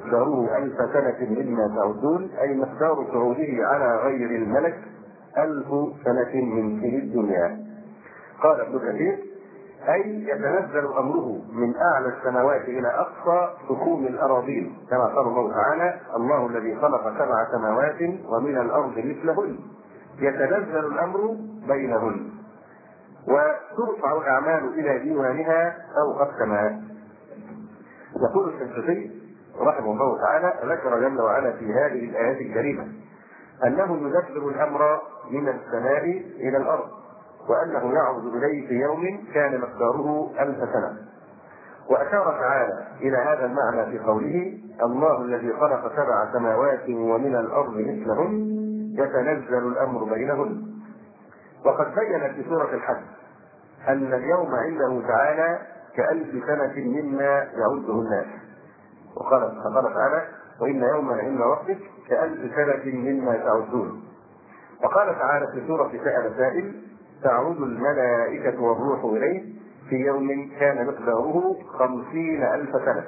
مقداره 1000 سنة مما تعدون، أي مقدار صعوده على غير الملك 1000 سنة من سنين الدنيا. قال ابن كثير: أي يتنزل أمره من أعلى السماوات إلى أقصى سكون الأراضين، كما قال الله تعالى: الله الذي خلق 7 سماوات ومن الأرض مثلهن يتنزل الأمر بينهن وترفع الأعمال إلى ديوانها فوق السماء. يقول الشنقيطي رحمه الله تعالى: ذكر جل وعلا في هذه الآيات الكريمة أنه يدبر الأمر من السماء إلى الأرض، وأنه يعرض إليه في يوم كان مقداره 1000 سنة. وأشار تعالى إلى هذا المعنى في قوله: الله الذي خلق 7 سماوات ومن الأرض مثلهن يتنزل الأمر بينهن. وقد بين في سورة الحج أن اليوم عنده تعالى ك1000 سنة مما يعده الناس، فقال تعالى: وإن يوما عند ربك ك1000 سنة مما تعدون. وقال تعالى في سورة سأل سائل: تعرض الملائكة والروح إليه في يوم كان مقداره 50,000 سنة.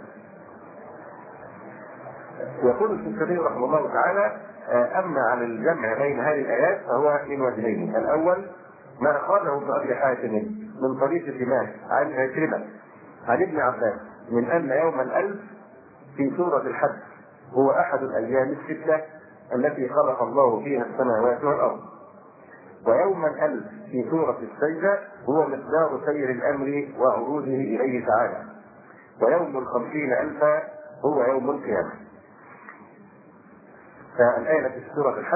يقول الشنقيطي رحمه الله تعالى: أما عن الجمع بين هذه الآيات فهو من وجهين. الأول ما أخرجه ابن أبي حاتم من طريق سماك عن عكرمة عن ابن عباس من أن يوم 1000 في سورة الحج هو أحد الأيام 6 التي خلق الله فيها السماوات والأرض، ويوم 1000 في سورة السجدة هو مقدار سير الأمر وعروضه إليه تعالى، ويوم 50,000 هو يوم القيامة. فالآية في سورة الحج: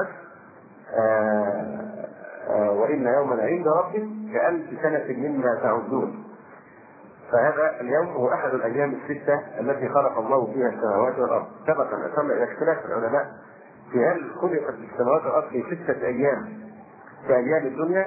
وإن يوما عند ربك ك1000 سنة مما تعدون، فهذا اليوم هو أحد الأيام 6 التي خلق الله فيها السماوات والأرض. سبق أن أشرنا إلى اختلاف العلماء في هل خلقت السماوات والأرض في 6 أيام كأيام الدنيا،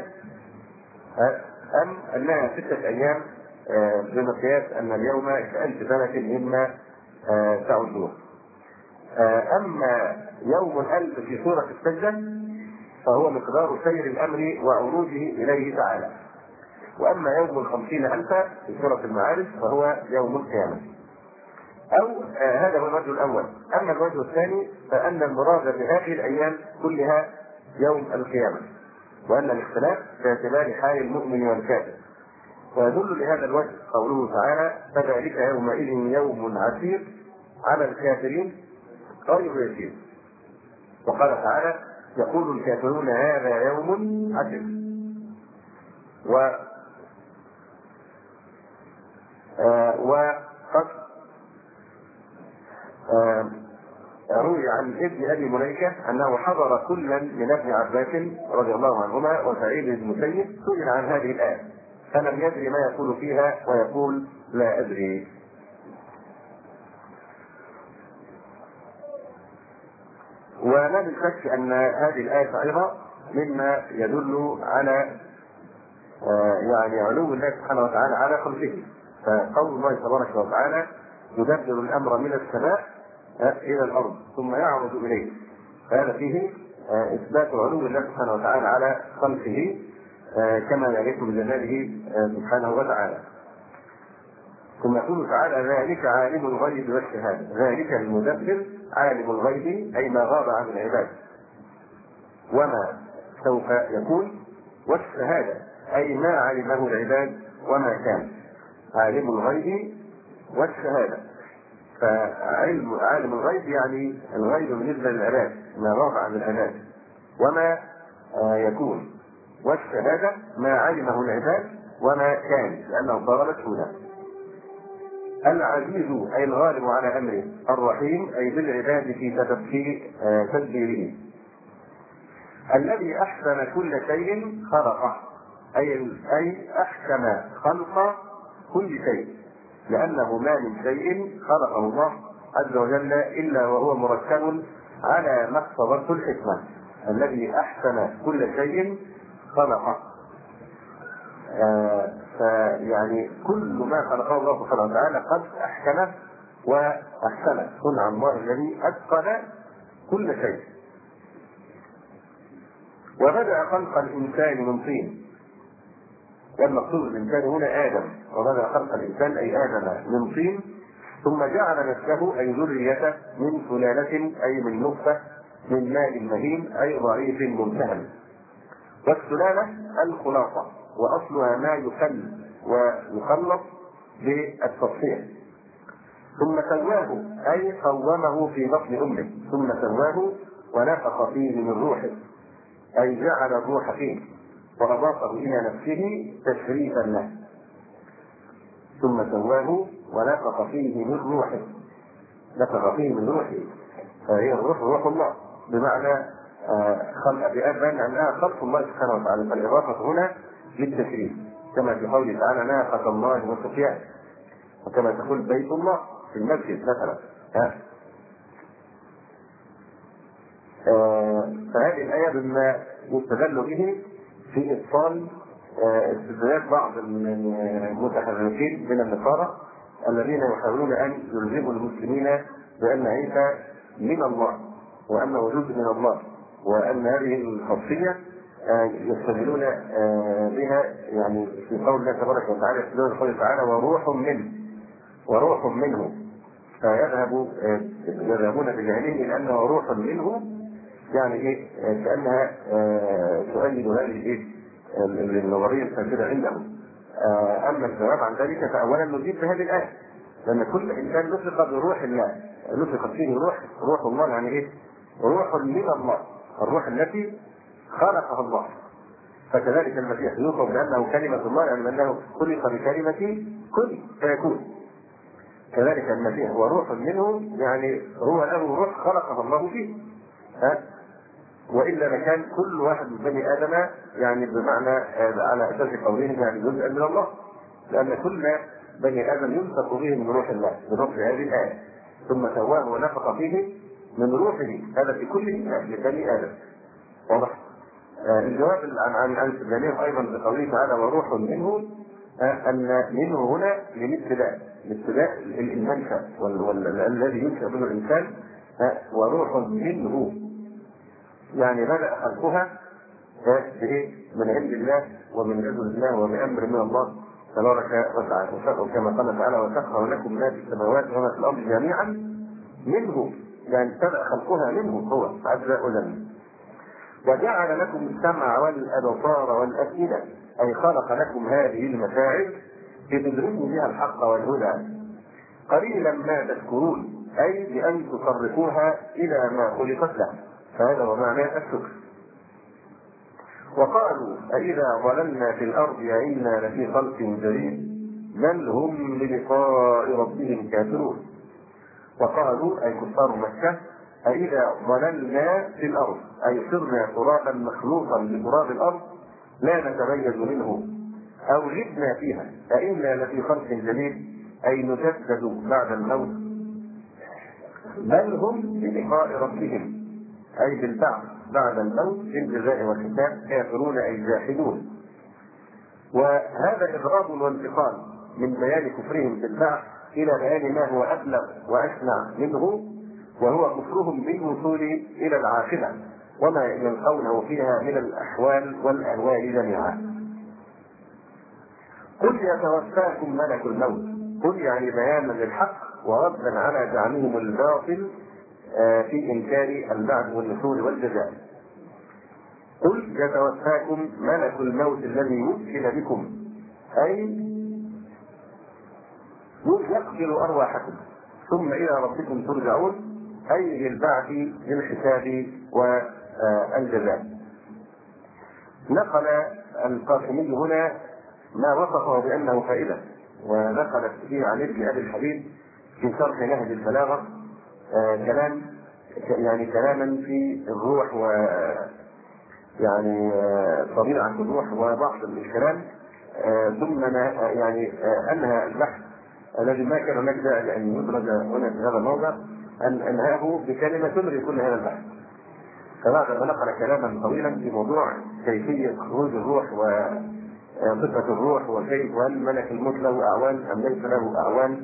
أم أنها 6 أيام بمقياس أن اليوم ك1000 سنة مما تعدون. أما يوم 1000 في سورة السجدة فهو مقدار سير الأمر وعروجه إليه تعالى، وأما يوم 50,000 في سورة المعارج فهو يوم القيامة. أو هذا هو الوجه الأول. أما الوجه الثاني فأن المراد بهذه الأيام كلها يوم القيامة، وأن الاختلاف باعتبار حال المؤمن والكافر. ويدل لهذا الوجه قوله تعالى: فذلك يومئذ يوم عسير على الكافرين غير يسير. وقال تعالى: يقول الكافرون هذا يوم عسير. وقد روي عن ابن أبي مليكة أنه حضر كلا من ابن عباس رضي الله عنهما وسعيد بن المسيب سئل عن هذه الآية فلم يدري ما يقول فيها ويقول: لا أدري. ولا بالشك أن هذه الآية أيضا مما يدل على يعني علو الله سبحانه وتعالى على خلقه. فقول الله تبارك وتعالى: يدبر الأمر من السماء إلى الأرض ثم يعرض إليه، فهذا فيه إثبات علو الله سبحانه وتعالى على خلقه كما يليق بجلاله سبحانه وتعالى. ثم يقول تعالى: ذلك عالم الغيب والشهادة. ذلك المدبر عالم الغيب أي ما غاب عن العباد وما سوف يكون، والشهادة أي ما علمه العباد وما كان. عالم الغيب والشهادة، فعالم الغيب يعني الغيب بالنسبة للعباد ما غاب عن العباد وما يكون، والشهادة ما علمه العباد وما كان لأنه صار مشهودا. العزيز أي الغالب على أمره، الرحيم أي بالعباد في تدبيره. الذي أحسن كل شيء خلقه، أي أحسن خلق كل شيء، لأنه ما من شيء خلقه الله عز وجل إلا وهو مركب على ما اقتضته الحكمة. الذي أحسن كل شيء خلقه، فيعني كل ما خلقه الله سبحانه وتعالى قد أحكمه وأحسنه، صنع الله الذي أتقن كل شيء. وبدأ خلق الإنسان من طين، والمقصود بالإنسان هنا آدم، وبدأ خلق الإنسان أي آدم من طين ثم جعل نفسه أي ذريته من سلالة أي من نطفة من ماء مهين أي ضعيف ملتهب. والسلالة الخلاصة، وأصلها ما يخل ويخلص بالتصفية. ثم سواه أي قومه في بطن أمه، ثم سواه ونفخ فيه من روحه أي جعل الروح فيه وأضافه إلى نفسه تشريفا له. ثم سواه ونفخ فيه من روحه، نفخ فيه من روحه، فهي الروح روح الله بمعنى خلق بأبان أنها خلق الله سبحانه وتعالى، فالإضافة هنا للتشريف كما في قوله تعالى ناقة الله وسقياه، وكما تقول بيت الله في المسجد مثلا. فهذه الآية مما يستدل به في إبطال استدلال بعض المتحرفين من النصارى الذين يحاولون أن يلزموا المسلمين بأن عيسى من الله وأنه جزء من الله، وأن هذه الخاصية يستدلون بها يعني في قول الله تبارك وتعالى، يستدلون بقوله تعالى وروح منه، وروح منه، فيذهبون بجهلهم إلى أنه روح منه، يعني إيه كأنها تؤيد هذه النظرية الفاسدة عندهم. أما الجواب عن ذلك فأولا نجيب بهذه الآية، لأن كل إنسان نفخ بروح الله، نفخ فيه روح الله، يعني إيه؟ روح من الله، الروح التي خلقها الله. فكذلك المسيح يوصف بأنه كلمة الله، يعني أنه خلق بكلمة كن فيكون. كذلك المسيح هو روح منه، يعني هو له روح خلقها الله فيه. وإلا لكان كل واحد من بني آدم يعني بمعنى على أساس قولهم يعني جزءا من الله، لأن كل بني آدم ينفخ به من روح الله بنص هذه الآية. ثم سواه ونفخ فيه من روحه، هذا في كل بني آدم. واضح؟ الجواب عن استدلالهم أيضا بقوله تعالى وروح منه، أن منه هنا للابتداء المنشأ الذي ينشأ به الإنسان، وروح منه يعني بدأ خلقها بإيه؟ من عند الله ومن عند الله وبأمر من الله تبارك وتعالى، كما قال تعالى وسخر لكم ما في السماوات وما في الأرض جميعا منه، يعني بدأ خلقها منه هو عز وجل. وجعل لكم السمع والأبصار والأفئدة، أي خلق لكم هذه المشاعر لتدركوا بها الحق والهدى. قليلا ما تشكرون، أي بأن تصرفوها إلى ما خلقت له، فهذا هو معنى الشكر. وقالوا أإذا ضللنا في الأرض أإنا لفي خلق جديد بل هم بلقاء ربهم كافرون. وقالوا أي كفار مكة أإذا ضللنا في الأرض أي صرنا ترابا مخلوقا لتراب الأرض لا نتميز منه أو غبنا فيها أإنا لفي خلق جديد أي نجدد بعد الموت بل هم بلقاء ربهم أي بالبعث بعد الموت في الجزاء والحساب كافرون أي جاحدون. وهذا إضراب وانتقال من بيان كفرهم بالبعث إلى بيان ما هو أبلغ وأشنع منه، وهو كفرهم بالوصول إلى العاقبة وما يلقونه فيها من الأحوال والأهوال جميعا. قل يتوفاكم ملك الموت، قل يعني بيانا للحق وردا على زعمهم الباطل في إنكار البعث والنشور والجزاء. قل يتوفاكم ملك الموت الذي وكل بكم أي يقبل أرواحكم ثم إلى ربكم ترجعون، أي للبعث للحساب والجزاء. نقل القاسمي هنا ما وصفه بأنه فائدة، ودخلت فيه عن ابن أبي الحبيب في شرح نهج البلاغة كلاما في الروح و يعني طبيعة الروح وبعض الكلام، ثم أنهى البحث الذي ما كان هناك داعي لأن يدرج هنا في هذا الموضع، أن أنهاه بكلمة تلغي كل هذا البحث. فبعد ما نقل كلاما طويلا في موضوع كيفية خروج الروح وصفة الروح وكيف، وهل ملك الموت له أعوان أم ليس له أعوان،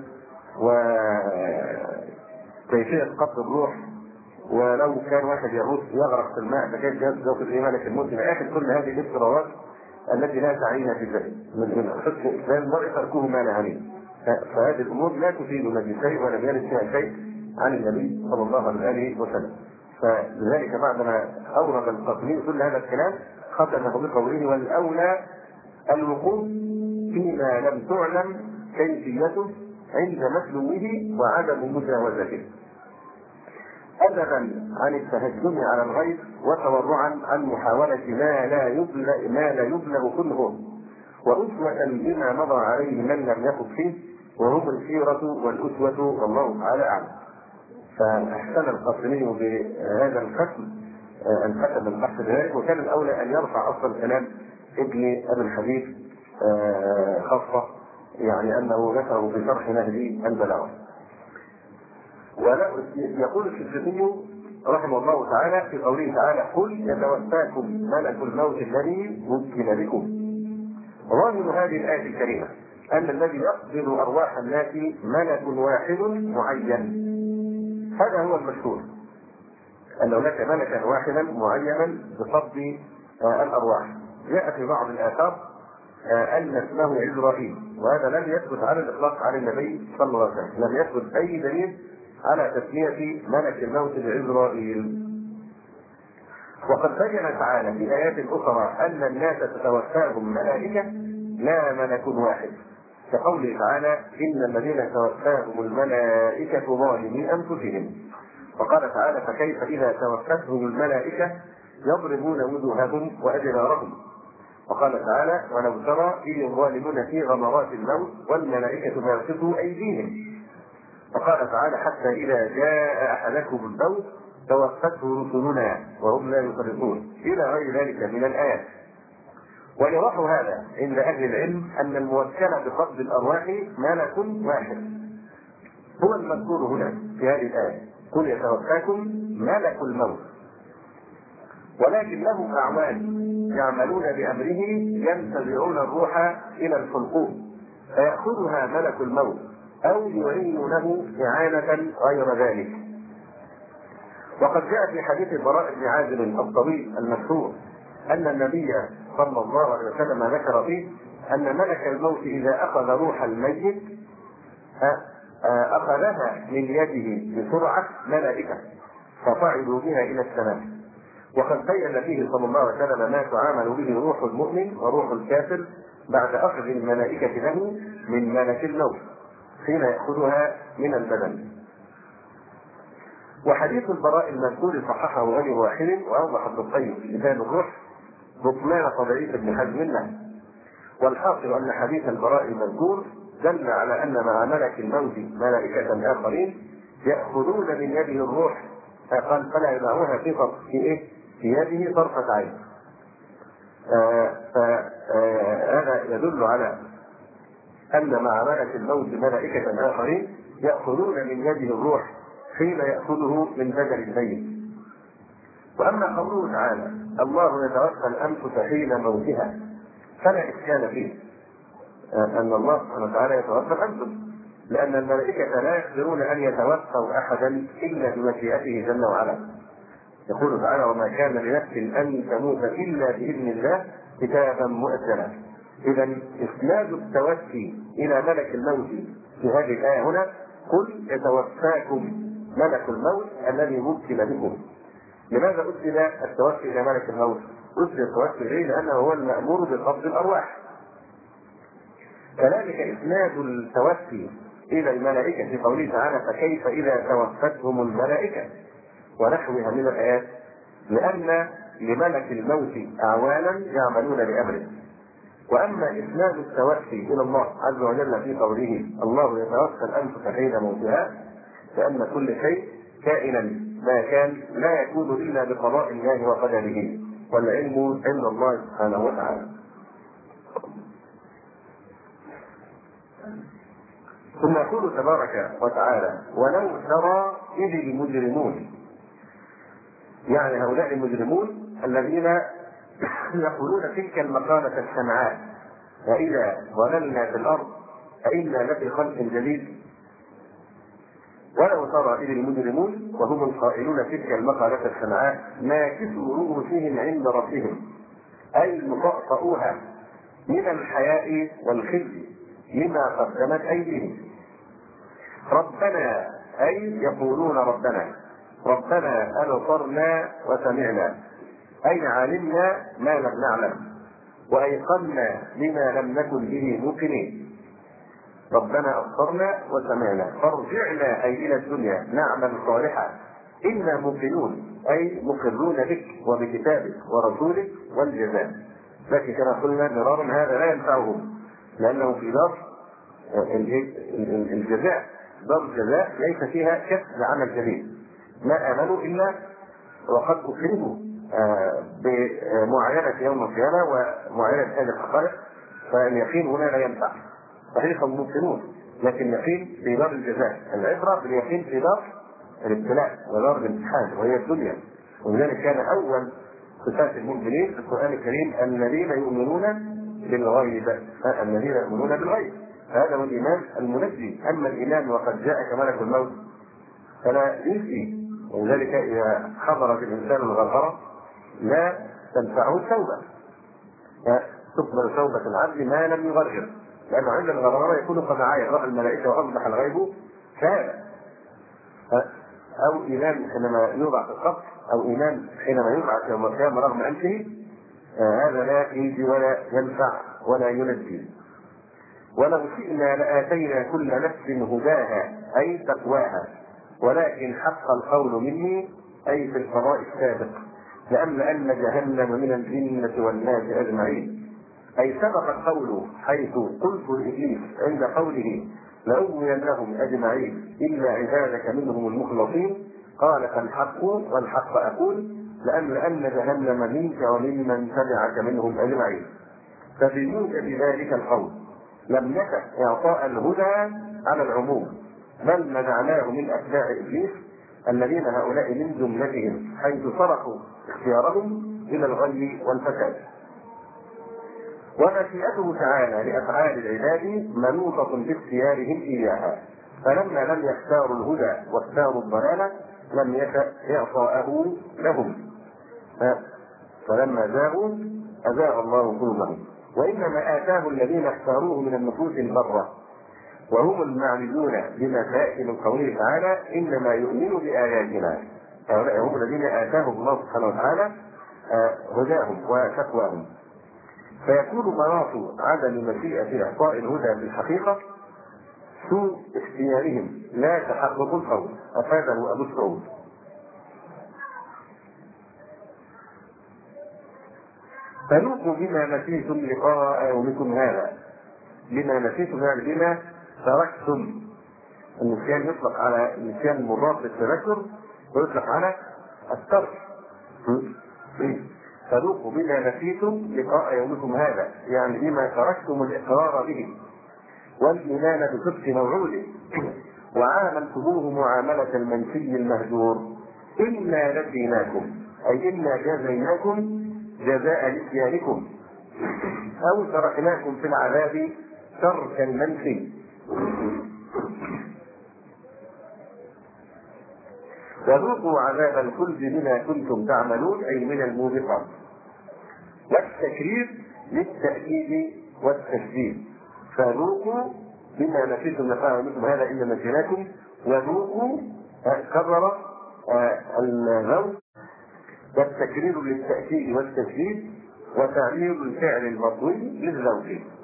وكيفية قبض الروح، ولو كان واحد يغرق في الماء فكيف يصدق في ملك الموت، إلى آخر كل هذه الافتراضات التي لا تعنينا في ذلك من حسن الإسلام المرء تركه ما نهى عنه. فهذه الامور لا تفيدنا بشيء ولم يرد فيها شيء عن النبي صلى الله عليه وسلم. فلذلك بعدما اورد القاسمي كل هذا الكلام ختمه بقوله: والاولى الوقوف فيما لم تعلم كيفيته عند متلوه وعدم مجاوزته، أدبا عن التهجم على الغير وتورعا عن محاولة ما لا يبلغ كله، وأسوة بما مضى عليه من لم يخف فيه، وهم السيرة والأسوة والله تعالى أعلم. فأحسن القاسمي بهذا الختم أن ختم البحث بذلك، وكان الأولى أن يرفع أصل كلام ابن أبي الحديث خاصة، يعني أنه ذكره في شرح نهج البلاغة. يقول الشافعي رحمه الله تعالى في قوله تعالى: قل يتوفاكم ملك الموت الذي وكل بكم. ظاهر هذه الآية الكريمة أن الذي يقبض أرواح الناس ملك واحد معين. هذا هو المشهور، أن هناك ملكا واحدا معينا بقبض الأرواح. جاء في بعض الآثار أن اسمه عزرائيل، وهذا لم يثبت على الإطلاق عن النبي صلى الله عليه وسلم، لم يثبت أي دليل على تسمية ملك الموت بعزرائيل. وقد بين تعالى في آيات أخرى أن الناس تتوفاهم ملائكة لا ملك واحد، كقوله تعالى: إن الذين توفاهم الملائكة ظالمي أنفسهم. وقال تعالى: فكيف إذا توفتهم الملائكة يضربون وجوههم وأدبارهم. وقال تعالى: ولو ترى إذ الظالمون في غمرات الموت والملائكة باسطوا أيديهم. وقال تعالى: حتى إذا جاء أحدكم الموت توفته رسلنا وهم لا يفرطون، إلى غير ذلك من الآيات. ويوضح هذا عند أهل العلم أن الموكل بقبض الأرواح ملك واحد هو المذكور هنا في هذه الآية: قل يتوفاكم ملك الموت، ولكن له أعوان يعملون بأمره ينتزعون الروح إلى الحلقوم فيأخذها ملك الموت أو يعينونه إعانة غير ذلك. وقد جاء في حديث البراء بن عازب الطويل المشهور أن النبي صلى الله عليه وسلم ذكر فيه أن ملك الموت إذا أخذ روح الميت أخذها من يده بسرعة ملائكة فصعدوا بها إلى السماء. وقد بين فيه صلى الله عليه وسلم ما تعامل به روح المؤمن وروح الكافر بعد أخذ الملائكة له من ملك الموت حين يأخذها من البدن. وحديث البراء المذكور صححه غير واحد، وأوضح ابن القيم في كتاب الروح بطلان تضعيف ابن حزم له. والحاصل أن حديث البراء المذكور دل على أن مع ملك الموت ملائكة آخرين يأخذون من يده الروح، قال: فلا يدعوها في يده طرفة عين. فهذا يدل على أن مع ملك الموت ملائكة آخرين يأخذون من يده الروح حين يأخذه من بدن الميت. وأما قوله تعالى: الله يتوفى الأنفس حين موتها، فلا إشكال فيه أن الله سبحانه وتعالى يتوفى الأنفس، لأن الملائكة لا يقدرون أن يتوفوا أحدا إلا بمشيئته جل وعلا. يقول تعالى: وما كان لنفس أن تموت إلا بإذن الله كتابا مؤجلا. إذا إسناد التوفي إلى ملك الموت في هذه الآية هنا: قل يتوفاكم ملك الموت الذي وكل بكم. لماذا أسند التوفي إلى ملك الموت؟ أسند التوفي إليه لأنه هو المأمور بقبض الأرواح. كذلك إسناد التوفي إلى الملائكة في قوله تعالى: فكيف إذا توفتهم الملائكة ونحوها من الآيات، لأن لملك الموت أعوانا يعملون بأمره. وأما إسناد التوفي إلى الله عز وجل في قوله: الله يتوفى الأنفس حين موتها، لأن كل شيء كائنا ما كان لا يكون إلا بقضاء الله وقدره، والعلم عند الله سبحانه وتعالى. ثم يقول تبارك وتعالى: ولو ترى إذ المجرمون، يعني هؤلاء المجرمون الذين يقولون تلك المقالة السمعاء: وإذا ضللنا في الأرض أئنا لفي خلق جديد. ولو ترى إذ المجرمون وهم القائلون تلك المقالة السمعاء ناكسوا رؤوسهم عند ربهم، أي مطأطئوها من الحياء والخزي لما قدمت أيديهم. ربنا أي يقولون ربنا أبصرنا وسمعنا، أي علمنا ما لم نعلم وأيقنا لما لم نكن به موقنين. ربنا أبصرنا وسمعنا فارجعنا أي إلى الدنيا نعمل صالحا إنا موقنون، أي مقرون بك وبكتابك ورسولك والجزاء. لكن كما قلنا مرارا هذا لا ينفعهم، لأنه في دار الجزاء، دار الجزاء ليس فيها كسب عمل جليل، ما آمنوا إلا وقد أكرموا بمعاينة يوم القيامة ومعاينة هذه الحقائق، فاليقين هنا لا ينفع. صحيح هم ممكنون، لكن اليقين في دار الجزاء، العبرة باليقين في دار الابتلاء ودار الامتحان وهي الدنيا. ولذلك كان أول صفات المؤمنين في القرآن الكريم الذين يؤمنون بالغيب، الذين يؤمنون بالغيب، هذا هو الإيمان المنجي. أما الإيمان وقد جاءك ملك الموت فلا ينسي، ولذلك إذا حضرت الإنسان الغرغرة لا تنفعه التوبة، تقبل توبة العبد ما لم يغرغر، لأنه عند الغرغرة يكون قد عاين رأى الملائكة وأصبح الغيب كان. أو إيمان حينما يوضع في القبر، أو إيمان حينما يبعث يوم القيامة رغم أنفه، هذا لا يجي ولا ينفع ولا ينجي. ولو شئنا لآتينا كل نفس هداها أي تقواها، ولكن حق القول مني أي في القضاء السابق لأملأن جهنم من الجنة والناس أجمعين، أي سبق القول حيث قلت لإبليس عند قوله لأغوينهم أجمعين إلا عبادك منهم المخلصين، قال فالحق والحق أقول لأملأن جهنم منك وممن تبعك منهم أجمعين. فبموجب ذلك القول لم يكن إعطاء الهدى على العموم، بل منعناه من أتباع إبليس الذين هؤلاء من جملتهم حيث صرفوا اختيارهم إلى الغي والفساد. ومشيئته تعالى لأفعال العباد منوطة باختيارهم إياها، فلما لم يختاروا الهدى واختاروا الضلالة لم يشأ إعطاءه لهم، فلما زاغوا أزاغ الله قلوبهم، وإنما آتاه الذين اختاروه من النفوس البرة، وهم المعرضون بما سيأتي من قوله تعالى إنما يؤمن بآياتنا، هؤلاء هم الذين آتاهم الله سبحانه وتعالى هداهم وتقواهم. فيكون مناط عدم مشيئة إعطاء الهدى في الحقيقة سوء اختيارهم لا تحقق القول، أفاده أبو سعود. فذوقوا بما نسيتم لقاء يومكم هذا، بما نسيتم يعني بما تركتم. النسيان يطلق على النسيان المضاف للتذكر ويطلق على الترك. فذوقوا بما نسيتم لقاء يومكم هذا، يعني بما تركتم الإقرار به والإيمان بصدق موعوده وعاملتموه معاملة المنسي المهجور. إنا نجيناكم أي إنا جازيناكم جزاء نسيانكم أو تركناكم في العذاب ترك المنسي. وذوقوا عذاب الخلد بما كنتم تعملون أي من الموبقات. والتكرير للتأكيد والتشديد، فذوقوا بما نسيتم لقاء يومكم هذا إن نجيناكم، وذوقوا كرر الذوق، والتكرير للتأكيد والتشديد، وتعبير الفعل المضوي للذوق.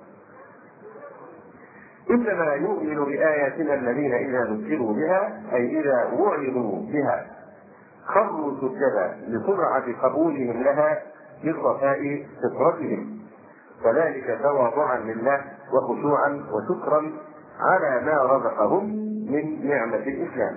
إنما يؤمن بآياتنا الذين إذا ذكروا بها أي إذا وعظوا بها خروا سجدا لسرعة قبولهم لها لصفاء فطرتهم، وذلك تواضعا لله وخشوعا وشكرا على ما رزقهم من نعمة الإسلام.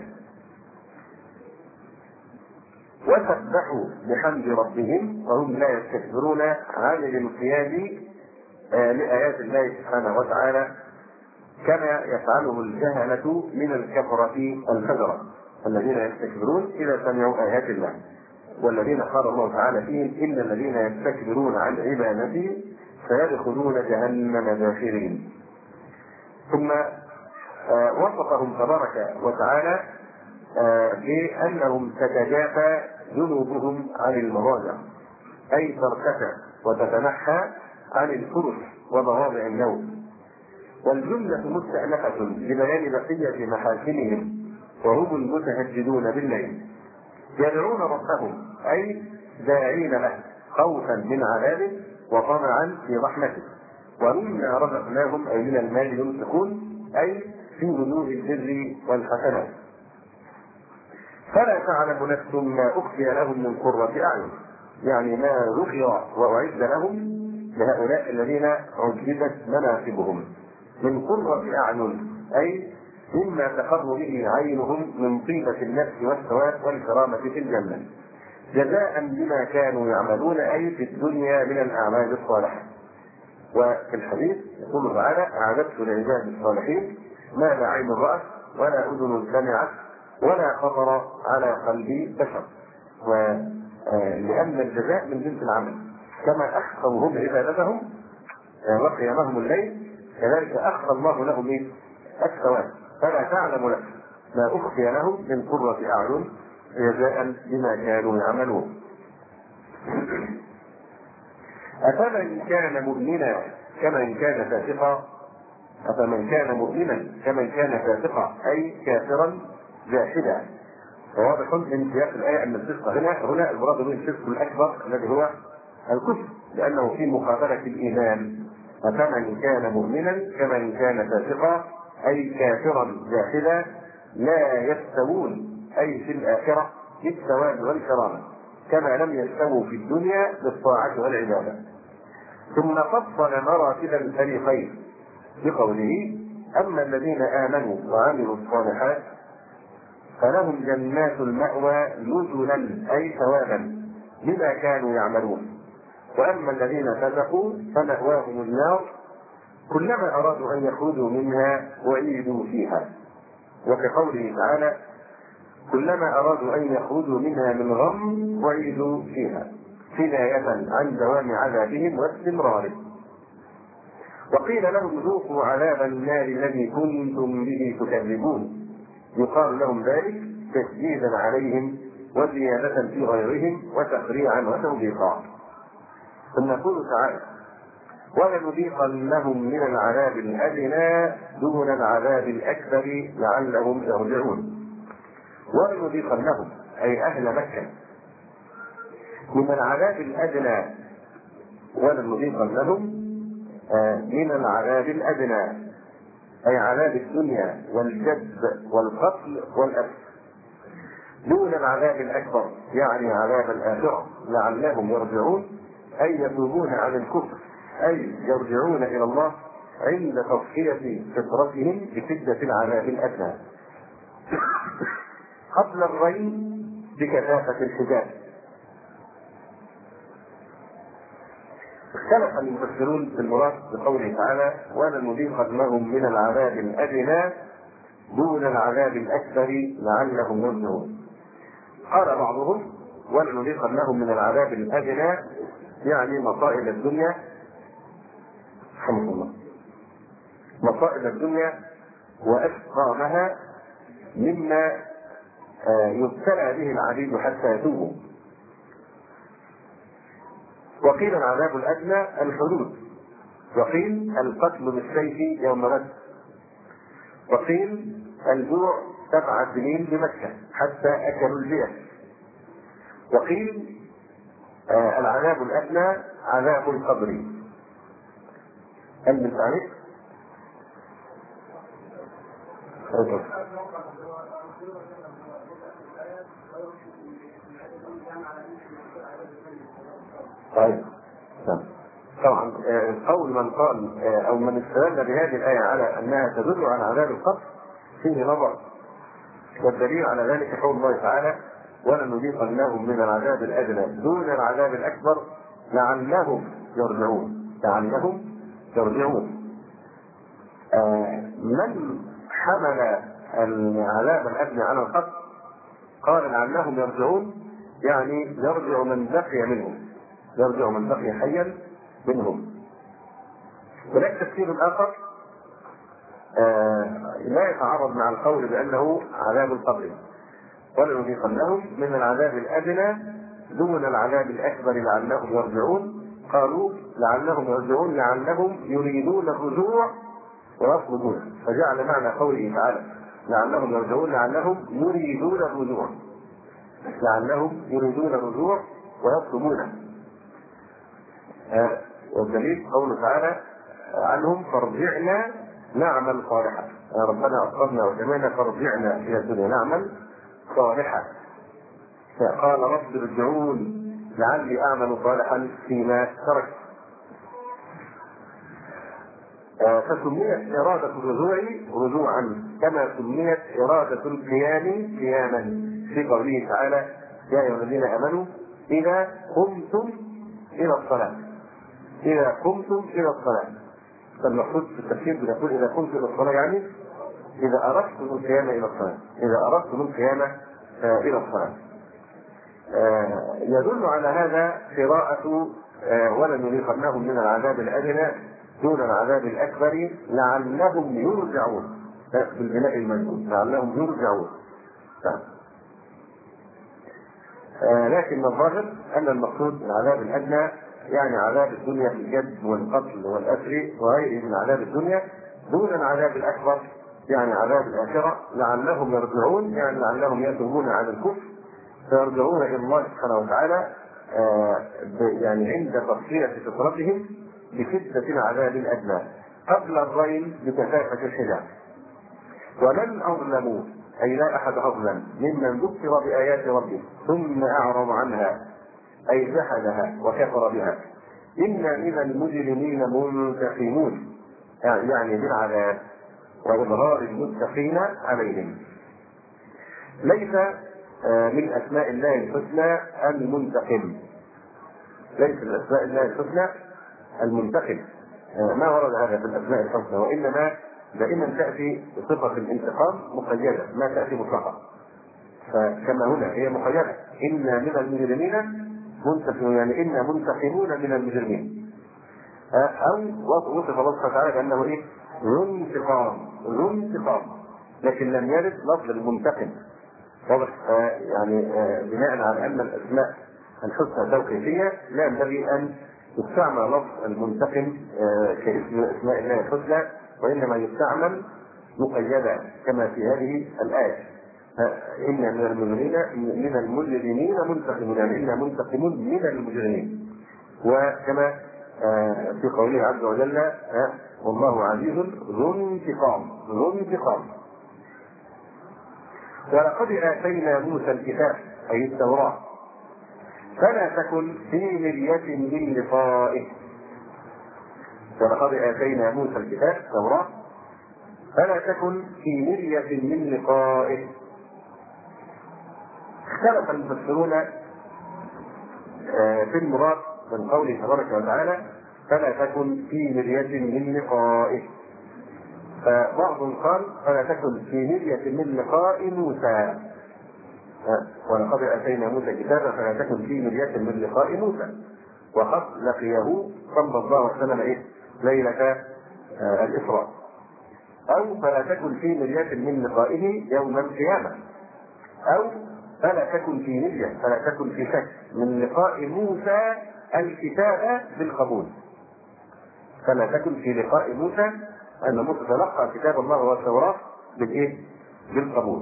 وسبحوا بحمد ربهم وهم لا يستكبرون عن الانقياد لآيات الله سبحانه وتعالى كما يفعله الجهلة من الكفرة الفجرة الذين يستكبرون إذا سمعوا آيات الله، والذين قال الله تعالى فيهم إن الذين يستكبرون عن عبادته سيدخلون جهنم داخرين. ثم وصفهم تبارك وتعالى بأنهم تتجافى جنوبهم عن المضاجع، أي ترتفع وتتنحى عن الفرش ومواضع النوم، والجملة مستأنفة لبيان بقية محاسنهم، وهم المتهجدون بالليل يدعون ربهم أي داعين له خوفا من عذابه وطمعا في رحمته، ومما رزقناهم أي من المال ينفقون أي في وجوه البر والحسنات. فلا تعلم نفس ما أخفي لهم من قرة أعين، يعني ما ذكر وأعد لهم لهؤلاء الذين عجبت مناصبهم من قرة أعين، أي مما تقر به عينهم من طيبة النفس والثواب والكرامة في الجنة، جزاء بما كانوا يعملون أي في الدنيا من الأعمال الصالحة. وفي الحديث يقول تعالى: أعددت لعباد الصالحين ما لا عين رأت ولا أذن سمعت ولا خطر على قلب بشر. ولأن الجزاء من جنس العمل، كما أحصوا هم عبادتهم وقيامهم الليل كذلك أحصى الله لهم الثواب. فلا تعلم نفس ما أخفي لهم من قرة أعين جزاء بما كانوا يعملون. أفمن كان مؤمنا كمن كان فاسقا، أفمن كان مؤمنا كمن كان فاسقا أي كافرا جاحدا. وواضح من سياق الآية أن الفسق هنا المراد به الفسق الأكبر الذي هو الكفر، لأنه في مقابلة الإيمان. أفمن كان مؤمنا كمن كان فاسقا أي كافرا جاحدا لا يستوون أي في الآخرة بالثواب والكرامة كما لم يستووا في الدنيا بالطاعة والعبادة. ثم فصل مراتب الفريقين بقوله: أما الذين آمنوا وعملوا الصالحات فلهم جنات المأوى نزلا أي ثوابا بما كانوا يعملون، وأما الذين فسقوا فمأواهم النار كلما أرادوا أن يخرجوا منها أعيدوا فيها. وكقوله تعالى: كلما أرادوا أن يخرجوا منها من غم أعيدوا فيها، كناية عن دوام عذابهم واستمراره. وقيل لهم: ذوقوا عذاب النار الذي كنتم به تكذبون، يقال لهم ذلك تشديدا عليهم وزيادة في غيرهم وتفريعا وتوبيخا. ثم يقول تعالى: ولنذيقنهم من العذاب الأدنى دون العذاب الأكبر لعلهم يرجعون. ولنذيقنهم أي أهل مكة من العذاب الأدنى، ولنذيقنهم من العذاب الأدنى أي عذاب الدنيا والجذب والقتل والأسر، دون العذاب الأكبر يعني عذاب الآخرة لعلهم يرجعون أي يتوبون عن الكفر، أي يرجعون إلى الله عند تصفية فطرتهم بشدة العذاب الأدنى قبل الرين بكثافة الحجاب. اختلف المفسرون في المراد بقوله تعالى: ولنذيقنهم من العذاب الأدنى دون العذاب الأكبر لعلهم يرجعون. قال بعضهم: ولنذيقنهم من العذاب الأدنى يعني مصائب الدنيا، رحمه الله، مصائب الدنيا وأسقامها مما يبتلى به العبيد حتى يتوبوا. وقيل العذاب الأدنى الحدود، وقيل القتل بالسيف يوم بدر، وقيل الجوع 7 سنين بمكة حتى أكلوا البئر، وقيل العذاب الأدنى عذاب القبر. هل من ذلك؟ طيب طبعا قول من قال او من استدل بهذه الايه على انها تدل على عذاب القبر فيه نظر، والدليل على ذلك قول الله تعالى: ولنذيقنهم من العذاب الادنى دون العذاب الاكبر لعلهم يرجعون. لعلهم يرجعون. من حمل العذاب الادنى على القبر قال لعلهم يرجعون يعني يرجع من بقي منهم، يرجع من بقي حيا منهم. هناك تفسير آخر لا يتعارض مع القول بأنه عذاب القبر: ولنذيقنهم من العذاب الأدنى دون العذاب الأكبر لعلهم يرجعون. قالوا لعلهم يرجعون لعلهم يريدون الرجوع ويطلبون، فجعل معنى قوله تعالى لعلهم يرجعون لعلهم يريدون الرجوع، لعلهم يريدون الرجوع ويطلبونه. والدليل قوله تعالى عنهم فارجعنا نعمل صالحا، يا ربنا أصبنا وجمعنا فارجعنا إلى الدنيا نعمل صالحا. قال رب ارجعون لعلي أعمل صالحا فيما تركت. فسميت إرادة الرجوع رجوعا كما سميت إرادة القيام قياما في قوله تعالى يا أيها الذين آمنوا إذا قمتم إلى الصلاة، إذا قمتم إلى الصلاة. فالمقصود في التفسير بنقول إذا قمتم إلى الصلاة يعني إذا أردتم القيام إلى الصلاة، إذا أردتم القيام إلى الصلاة. يدل على هذا قراءة ولنذيقنهم من العذاب الأدنى دون العذاب الأكبر لعلهم يرجعون، بالبناء المنزول لعلهم يرجعون. لكن الظاهر أن المقصود العذاب الأدنى يعني عذاب الدنيا في الجد والقتل والأسر وغيره من عذاب الدنيا دون العذاب الأكبر يعني عذاب الآخرة، لعلهم يرجعون يعني لعلهم يتوبون عن الكفر فيرجعون إلى الله سبحانه وتعالى يعني عند تصفية فطرتهم بشدة العذاب الأدنى قبل الرين بكثافة الحجاب. ومن أظلم أي لا أحد أظلم ممن ذكر بآيات ربه ثم أعرض عنها أي جحدها وكفر بها إنا من المجرمين منتقمون، يعني بالعذاب وإظهار المتقين عليهم. ليس من أسماء الله الحسنى المنتقم، ليس من أسماء الله الحسنى المنتقم، ما ورد هذا في الأسماء الحسنى، وإنما دائما تأتي صفة الانتقام مقيدة ما تأتي مطلقة، فكما هنا هي مقيدة إنا من المجرمين منتقمون يعني إنا منتقمون من المجرمين، أو وصف الله سبحانه وتعالى بأنه إيه؟ ذو انتقام، ذو انتقام، لكن لم يرد لفظ المنتقم واضح. يعني بناء على أن الأسماء الحسنى توقيفية لا ينبغي أن يستعمل لفظ المنتقم كاسم أسماء الله الحسنى، وإنما يستعمل مقيدا كما في هذه الآية إن من المجرمين منتقمون يعني إنا منتقمون من المجرمين، وكما في قوله عز وجل والله عزيز ذو انتقام، ذو انتقام. ولقد آتينا موسى الكتاب أي التوراة فلا تكن في مرية من لقائه، ولقد آتينا موسى الكتاب التوراة فلا تكن في مرية من لقائه. اختلف المفسرون في المراد من قوله تبارك وتعالى فلا تكن في مرية من لقائه، فبعضهم قال فلا تكن في مرية من لقاء موسى، ولقد آتينا موسى كتابا فلا تكن في مرية من لقاء موسى، وقد لقيه صلى الله عليه وسلم ليلة الإسراء، أو فلا تكن في مرية من لقائه يوم القيامة، أو فلا تكن في مرية فلا تكن في شك من لقاء موسى الكتاب بالقبول، فلا تكن في لقاء موسى أن موسى تلقى كتاب الله والتوراة بالإيه؟ بالقبول.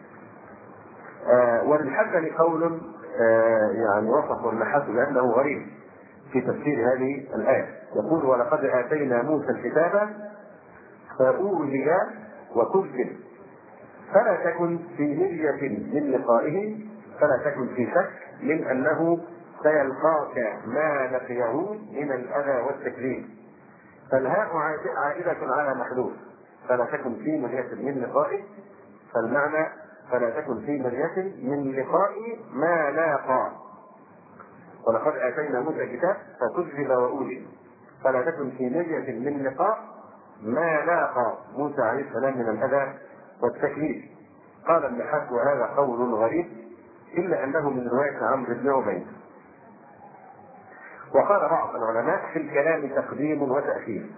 وللحسن قول يعني وصف النحاس بأنه غريب في تفسير هذه الآية، يقول ولقد آتينا موسى الكتاب فأوذي وكذب فلا تكن في مرية من لقائه، فلا تكن في شك من أنه سيلقاك ما لقيه من الأذى والتكذيب، فالهاء عائدة على محذوف فلا تكن في مرية من لقائه، فالمعنى فلا تكن في مرية من لقاء ما لاقى. ولقد آتينا موسى كتاب فكذب وأوذي فلا تكن في مرية من لقاء ما لاقى موسى عليه السلام من الأذى والتكليف. قال النحاس وهذا قول غريب إلا أنه من رواية عمرو بن عبيد. وقال بعض العلماء في الكلام تقديم وتأخير،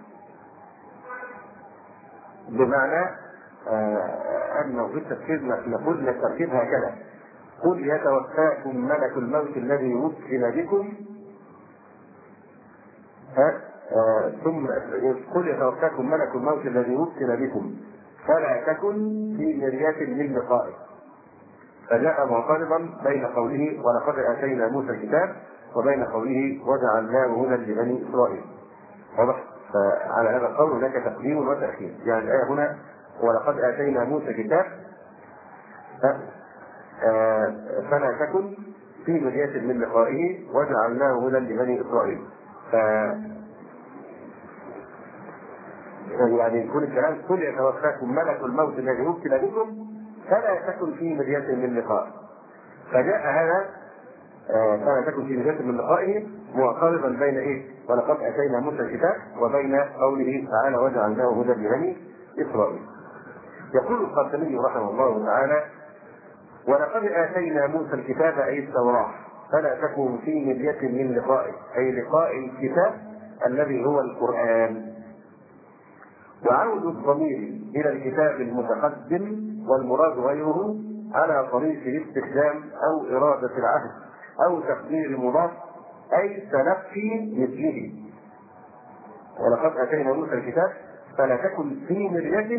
بمعنى أنه في التفسير نقول التركيب هكذا قل يتوفاكم ملك الموت الذي وكل بكم ثم قل يتوفاكم ملك الموت الذي وكل بكم فلا تكن في مرية من لقائه. فجاء معترضا بين قوله ولقد اتينا موسى الكتاب وبين قوله وجعلناه هدى لبني اسرائيل. واضح؟ فعلى هذا القول هناك تقديم وتاخير، يعني الايه هنا ولقد اتينا موسى كتاب فلا تكن في مرية من لقائه وجعلناه هدى لبني اسرائيل. يعني يكون الكلام قل يتوفاكم ملك الموت الذي وكل بكم فلا تكن في مرية من لقائه. فجاء هذا فلا تكن في مرية من لقائه معترضا بين ايه؟ ولقد اتينا موسى الكتاب وبين قوله تعالى وجعلناه هدى لبني اسرائيل. يقول القاسمي رحمه الله تعالى ولقد اتينا موسى الكتاب اي التوراه فلا تكن في مرية من لقائه اي لقاء الكتاب الذي هو القرآن. وعود الضمير الى الكتاب المتقدم والمراد غيره على طريق الاستخدام او اراده العهد او تقدير مضاف اي تلقي مثله. ولقد اتينا موسى الكتاب فلا تكن في مرية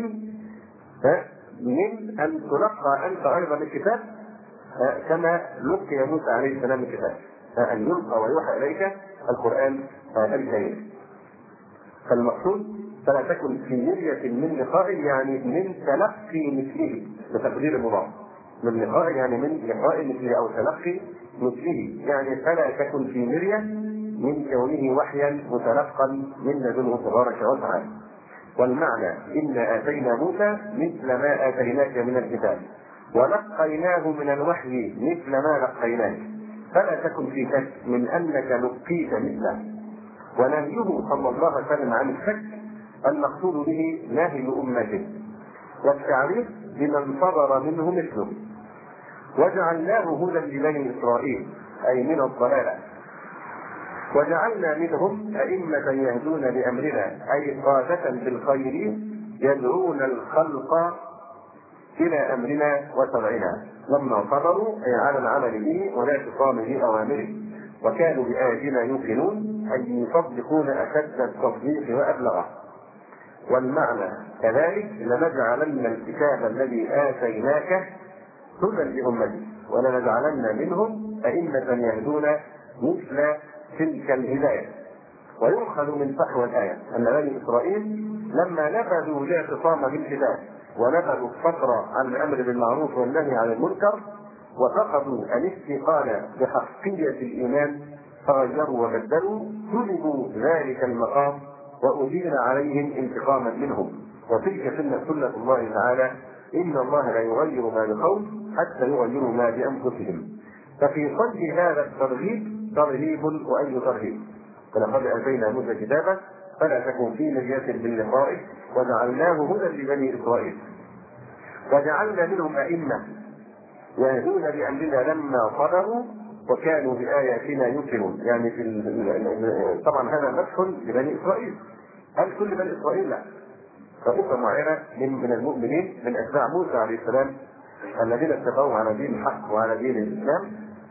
من ان تلقى انت ايضا الكتاب كما لقي موسى عليه السلام الكتاب، ان يلقى ويوحى اليك القران الكريم. فالمقصود فلا تكن في مرية من لقائه يعني من تلقي مثله بتقدير المضاف، من لقاء يعني من لقاء مثله او تلقي مثله، يعني فلا تكن في مرية من كونه وحيا متلقا من لدنه تبارك وتعالى. والمعنى إنا آتينا موسى مثل ما آتيناك من الكتاب ولقيناه من الوحي مثل ما لقيناك فلا تكن في شك من أنك لقيت مثله. ونهيه صلى الله عليه وسلم عن الشك المقصود به نهي أمته، والتعريف بمن صدر منه مثله. وجعلناه هدى لبني إسرائيل أي من الضلالة، وجعلنا منهم أئمة يهدون بأمرنا أي قادة بالخير يدعون الخلق إلى أمرنا وشرعنا لما صبروا أي على العمل به والاعتصام بأوامره وكانوا بآياتنا يوقنون أي يصدقون أشد التصديق وأبلغه. والمعنى كذلك لنجعلن الكتاب الذي آتيناك هدى لأمتك ولنجعلن منهم أئمة يهدون مثل تلك الهداية. ويؤخذ من فحوى الآية أن بني إسرائيل لما نبذوا الاعتصام بالكتاب ونبذوا الصبر عن الأمر بالمعروف والنهي عن المنكر وفقدوا الاستقامة بحقية الإيمان فغيروا وبدلوا سلبوا ذلك المقام وأدين عليهم انتقاما منهم. وتلك سنة الله تعالى إن الله لا يغير ما بقوم حتى يغيروا ما بأنفسهم. ففي صدر هذا الترغيب ترهيب وأي ترهيب. فلقد آتينا موسى كتابا فلا تكن في مرية من لقائه وجعلناه هدى لبني إسرائيل وجعلنا منهم أئمة يهدون بأمرنا لما صبروا وكانوا بآياتنا يوقنون. يعني طبعا هذا مدح لبني إسرائيل. هل كل بني إسرائيل؟ لا، طائفة معينة من المؤمنين من أتباع موسى عليه السلام الذين اتبعوا على دين الحق وعلى دين الإسلام.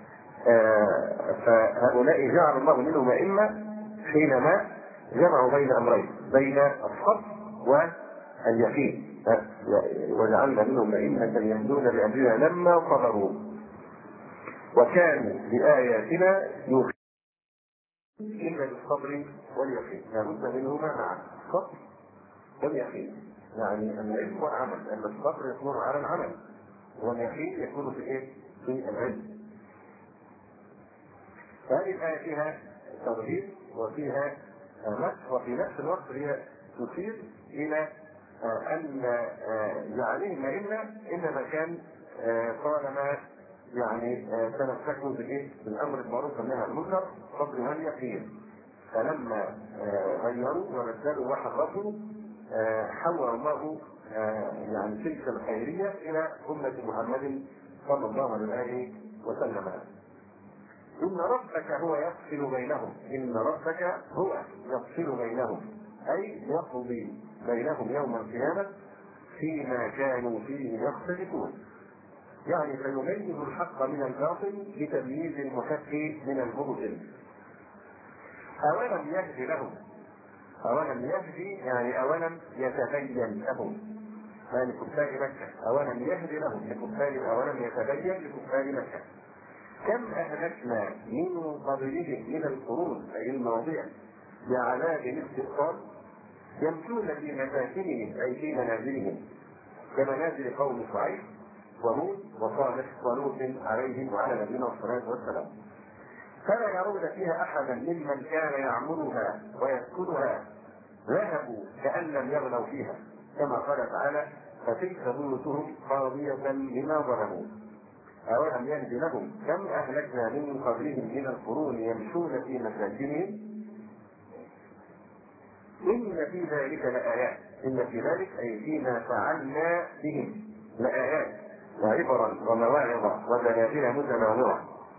فهؤلاء جعل الله منهم أئمة حينما جمعوا بين أمرين، بين الصبر واليقين. وجعلنا منهم أئمة يهدون بأمرنا لما صبروا وكانوا بآياتنا يوقنون. إلا بالصبر واليقين لابد منهما معا، الصبر واليقين. يعني العلم والعمل، أن الصبر يكون على العمل واليقين يكون في إيه؟ في العلم. فهذه الآية فيها ترهيب وفيها مدح وفي نفس الوقت هي تشير إلى أن جعلهم أئمة إنما كان طالما يعني تمسكوا بالإيه؟ بالأمر بالمعروف والنهي عن المنكر صبر واليقين. فلما غيروا وبدلوا وحرفوا حول الله يعني تلك الخيرية إلى أمة محمد صلى الله عليه وسلم. إن ربك هو يفصل بينهم، إن ربك هو يفصل بينهم أي يقضي بينهم يوم القيامة فيما كانوا فيه يختلفون. يعني فيميز الحق من الباطل بتمييز المحق من المبطل. أولم يهد لهم أولم يهدي يعني أولم يتبين لهم، لكفار مكة، أولم يهدي لهم لكفار، أولم يتبين لكفار مكة كم أهلكنا من قبلهم من القرون أي الماضية بعذاب الاستئصال يمشون في مساكنهم أي في منازلهم كمنازل قوم شعيب وهود وصالح ولوط عليهم وعلى نبينا الصلاة والسلام، فلا يرون فيها أحدا ممن كان يعمرها ويسكنها ذهبوا كأن لم يغنوا فيها، كما قال تعالى فتلك بيوتهم خاوية بما ظلموا. أولم يهد لهم كم أهلكنا من قبلهم من القرون يمشون في مساكنهم إن في ذلك لآيات، إن في ذلك أي فيما فعلنا بهم لآيات وعبرا ومواعظ ودلائل متنوعة.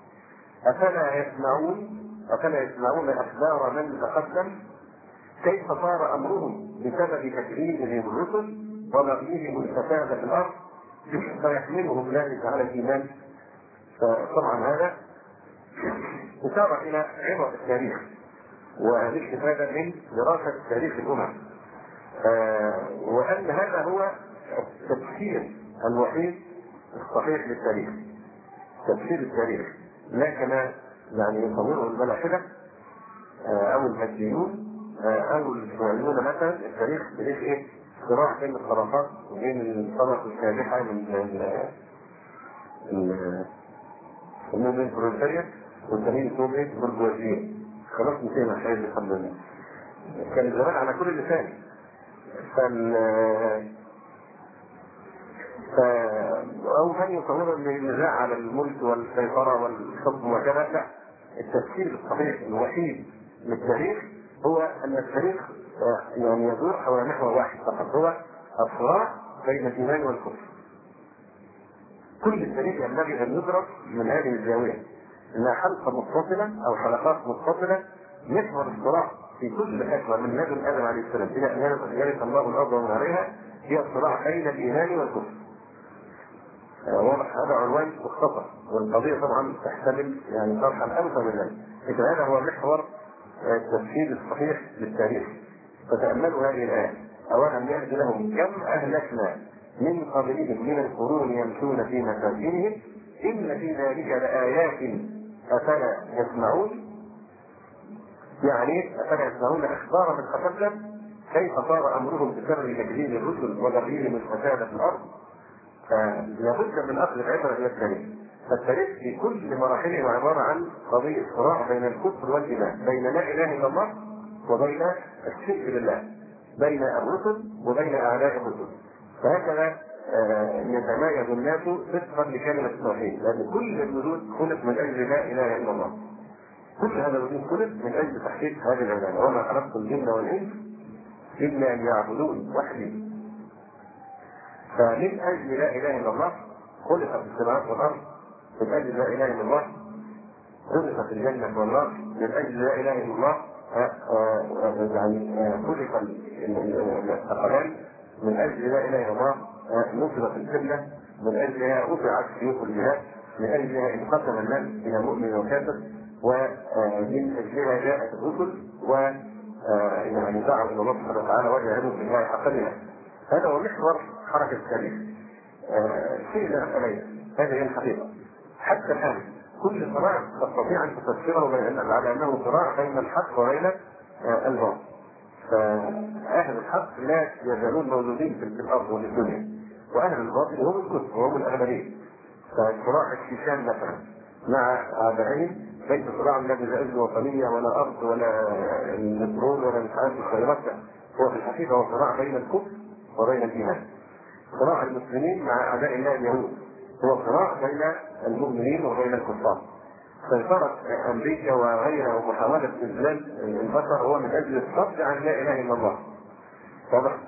أفلا يسمعون أخبار من تقدم كيف صار أمرهم بسبب تكذيبهم الرسل وبغيهم الفساد في الأرض فيحملهم ذلك على الإيمان. فطبعا هذا إشارة إلى عبر التاريخ والاستفادة من دراسة تاريخ الأمم، وأن هذا هو التفسير الوحيد الصحيح للتاريخ، تفسير التاريخ لا كما يعني يصوره الملاحدة أو الماديون أو الشيوعيون مثلا. التاريخ تاريخ إيه؟ صراع بين الطبقات وبين الطبقة السابحة من البروليتاريا والتانيين السوفيت والبوذيين. خلاص نسينا الحاجات دي الحمد لله. كان زمان على كل لسان. أو من يصور النزاع على الملك والسيطرة والحكم وكذا. لا، التفسير الصحيح الوحيد للتاريخ هو أن التاريخ يعني يدور حول محور واحد فقط، هو الصراع بين الإيمان والكفر. كل التاريخ ينبغي أن يدرس من هذه الزاوية، إنها حلقة متصلة أو حلقات متصلة محور الصراع في كل حكمة من لدن آدم عليه السلام إلى أن يرث الله الأرض ومن عليها هي الصراع بين الإيمان والكفر. واضح؟ هذا عنوان مختصر، والقضية طبعا تحتمل يعني شرحا أوسع من ذلك، لكن هذا هو محور التفسير الصحيح للتاريخ. فتأملوا هذه الآية: أولم يهد لهم كم أهلكنا من قبلهم من القرون يمشون في مساكنهم إن في ذلك لآيات أفلا يسمعون، يعني أفلا يسمعون أخبار من تقدم كيف صار أمرهم بسبب تكذيب الرسل وبغيهم الفساد في الأرض. فلابد من أخذ العبرة إلى التاريخ. فالتاريخ في كل مراحله عبارة عن قضية صراع بين الكفر والإيمان، بين لا إله إلا الله وبين الشرك بالله، بين الرسل وبين أعداء الرسل. فهكذا يتمايز الناس صدقا لكلمة التوحيد، لأن كل الوجود خلق من أجل لا إله إلا الله. كل هذا الوجود خلق من أجل تحقيق هذه العبادة: وما خلقت الجن والإنس إلا أن يعبدون وحدي. فمن أجل لا إله إلا الله خلقت السماوات والأرض، من أجل لا إله إلا الله خلقت الجنة والنار، من أجل لا إله إلا الله يعني خلق الثقلان، من أجل لا إله إلا الله نصرت القبلة، من أجلها رفعت سيوف الجهاد، من أجلها انقسم الناس إلى مؤمن وكافر، ومن أجلها جاءت الرسل ويعني دعوا إلى الله سبحانه وتعالى وجاهدوا في الله حق جهاده. هذا هو محور حركة التاريخ. شيء لا عليه، هذه هي الحقيقة. حتى الآن كل صراع تستطيع أن تفسره على أنه صراع بين الحق وبين الباطل. فأهل الحق لا يزالون موجودين في الأرض وفي الدنيا، وأهل الباطل هم الكفر وهم الأغلبية. فصراع الشيشان مثلا مع أعدائهم ليس صراع الذي لا أجل وطنية ولا أرض ولا البترول ولا مساعدة الخيرات، هو في الحقيقة هو صراع بين الكفر وبين الإيمان. صراع المسلمين مع أعداء الله اليهود هو صراع بين المؤمنين وبين الكفار. سيطرة أمريكا وغيرها ومحاولة إذلال البشر هو من أجل الصد عن لا إله إلا الله. واضح؟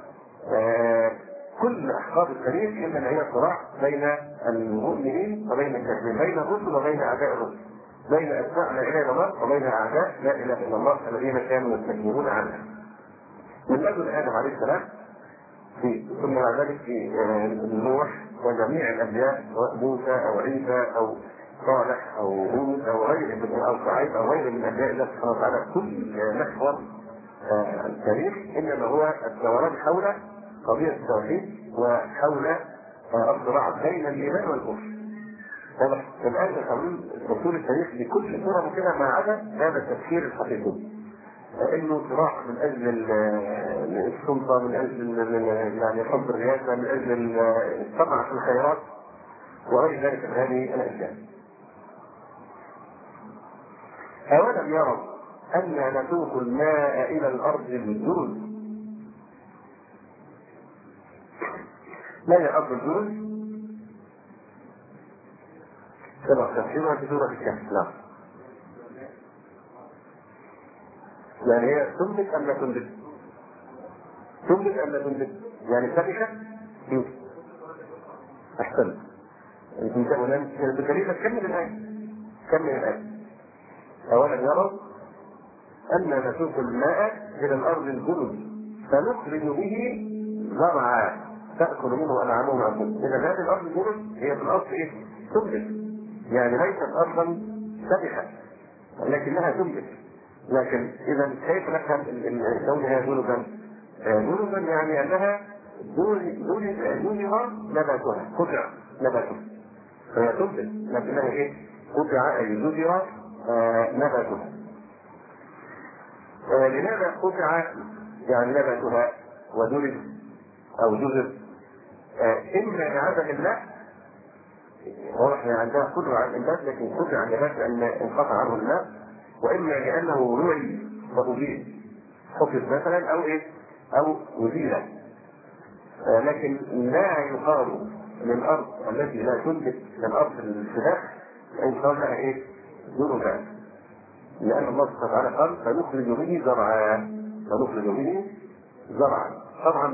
كل أحقاب التاريخ إنما هي صراع بين المؤمنين وبين الكافرين، بين الرسل وبين أعداء الرسل، بين أتباع لا إله إلا الله وبين أعداء لا إله إلا الله الذين كانوا يستكبرون عنها. من أجل آدم عليه السلام ثم بعد ذلك في نوح وجميع الأنبياء سواء موسى أو عيسى أو صالح أو هود أو غيره من أو شعيب أو غيره من أنبياء الله سبحانه وتعالى، كل محور التاريخ انما هو الدوران حول قضيه التوحيد وحول الصراع بين الايمان والكفر. واضح؟ الان حوالين اصول التاريخ بكل صوره كده ما عدا هذا التفكير الحقيقي. انه صراع من اجل السلطه، من اجل يعني حب الرئاسه، من اجل الطمع في الخيرات وغير ذلك من هذه الاشياء. أولم يروا أن نسوق الماء إلى الأرض بالجرز؟ ما هي أرض الجرز؟ سبق تفسيرها في سورة الكهف. لا. يعني هي تنبت أم لا تنبت؟ تنبت أم لا تنبت؟ يعني سبكة؟ أحسن. بالدليل كمل الآية. كمل الآية. أولم يروا أن نسوق الماء إلى الأرض الجرز فنخرج به زرعا تأكل منه أنعامهم وأنفسهم. إذا هذه الأرض الجرز هي في الأصل إيه؟ تنبت. يعني ليست أرضا سبحة لكنها تنبت. لكن إذا كيف نفهم كونها جرزا؟ جرزا يعني أنها جرز نباتها، قطع نباتها. فهي تنبت لكنها إيه؟ قطع أي جرز نباتها. لماذا قطع يعني نباتها ودرج او جزر؟ اما لعدم الماء، واضح ان عندها قدره على الانبات لكن قطع النبات لان انقطع عنه الماء، واما لانه رعي وأزيل حفظ مثلا او ايه او أزيل. لكن لا يقال للارض التي لا تنبت كالارض الفلاح ان يقال لها ايه؟ جرزا، لأن الله سبحانه وتعالى قال فنخرج به زرعا. فنخرج به زرعا. طبعا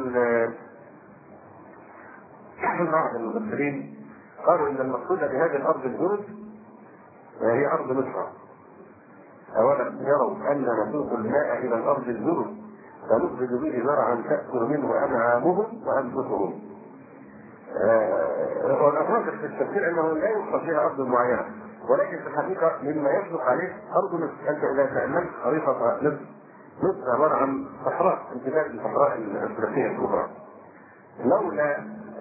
بعض المفسرين قالوا ان المقصود بهذه الارض الجرز هي ارض مصر. اولا يروا ان نسوق الماء الى الارض الجرز فنخرج به زرعا تاكل منه انعامهم وانفسهم. والأفضل في التفسير انه لا يقصد فيها ارض معينه، ولكن في الحقيقه مما يصدق عليه ارض مصر. انت اذا تاملت خريطه مصر عباره عن صحراء، امتداد الصحراء الافريقيه الكبرى. لولا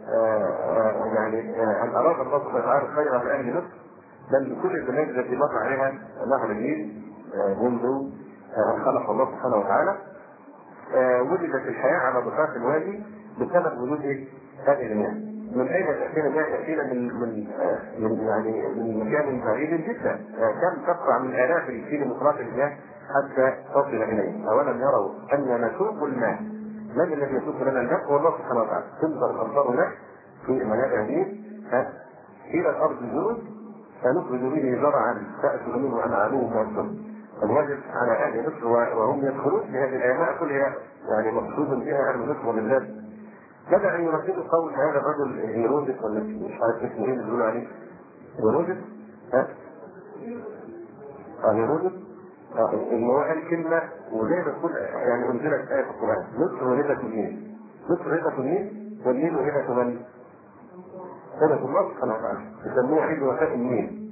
يعني ان اراد الله سبحانه وتعالى خيرا لاهل مصر بل كل البلاد التي مر عليها نهر النيل منذ ان خلق الله سبحانه وتعالى وجدت الحياه على ضفاف الوادي بسبب وجود هذه المياه. من اين تاتينا المياه؟ تاتينا من يعني من مكان بعيد جدا، كم تقطع من الاف الكيلومترات المياه حتى تصل اليه. اولم يروا ان نسوق الماء، من الذي يسوق لنا الماء؟ هو الله سبحانه وتعالى. تنظر الامطار له في منابع النيل الى الارض الجرز فنخرج به زرعا تاكل منه انعامهم وانفسهم. الواجب على اهل مصر وهم يدخلون في هذه الايام كلها يعني مقصود بها اهل مصر بالذات بدأ أن يرددوا قول هذا الرجل هيرودس ولا مش عارف اسمه ايه اللي بيقولوا عليه هيرودس. هيرودس ان هو قال كلمه وزي ما تقول يعني انزلت ايه في القران: مصر هبه النيل. مصر هبه النيل والنيل هبه من؟ هبه الله سبحانه وتعالى. يسموه عيد وفاء النيل.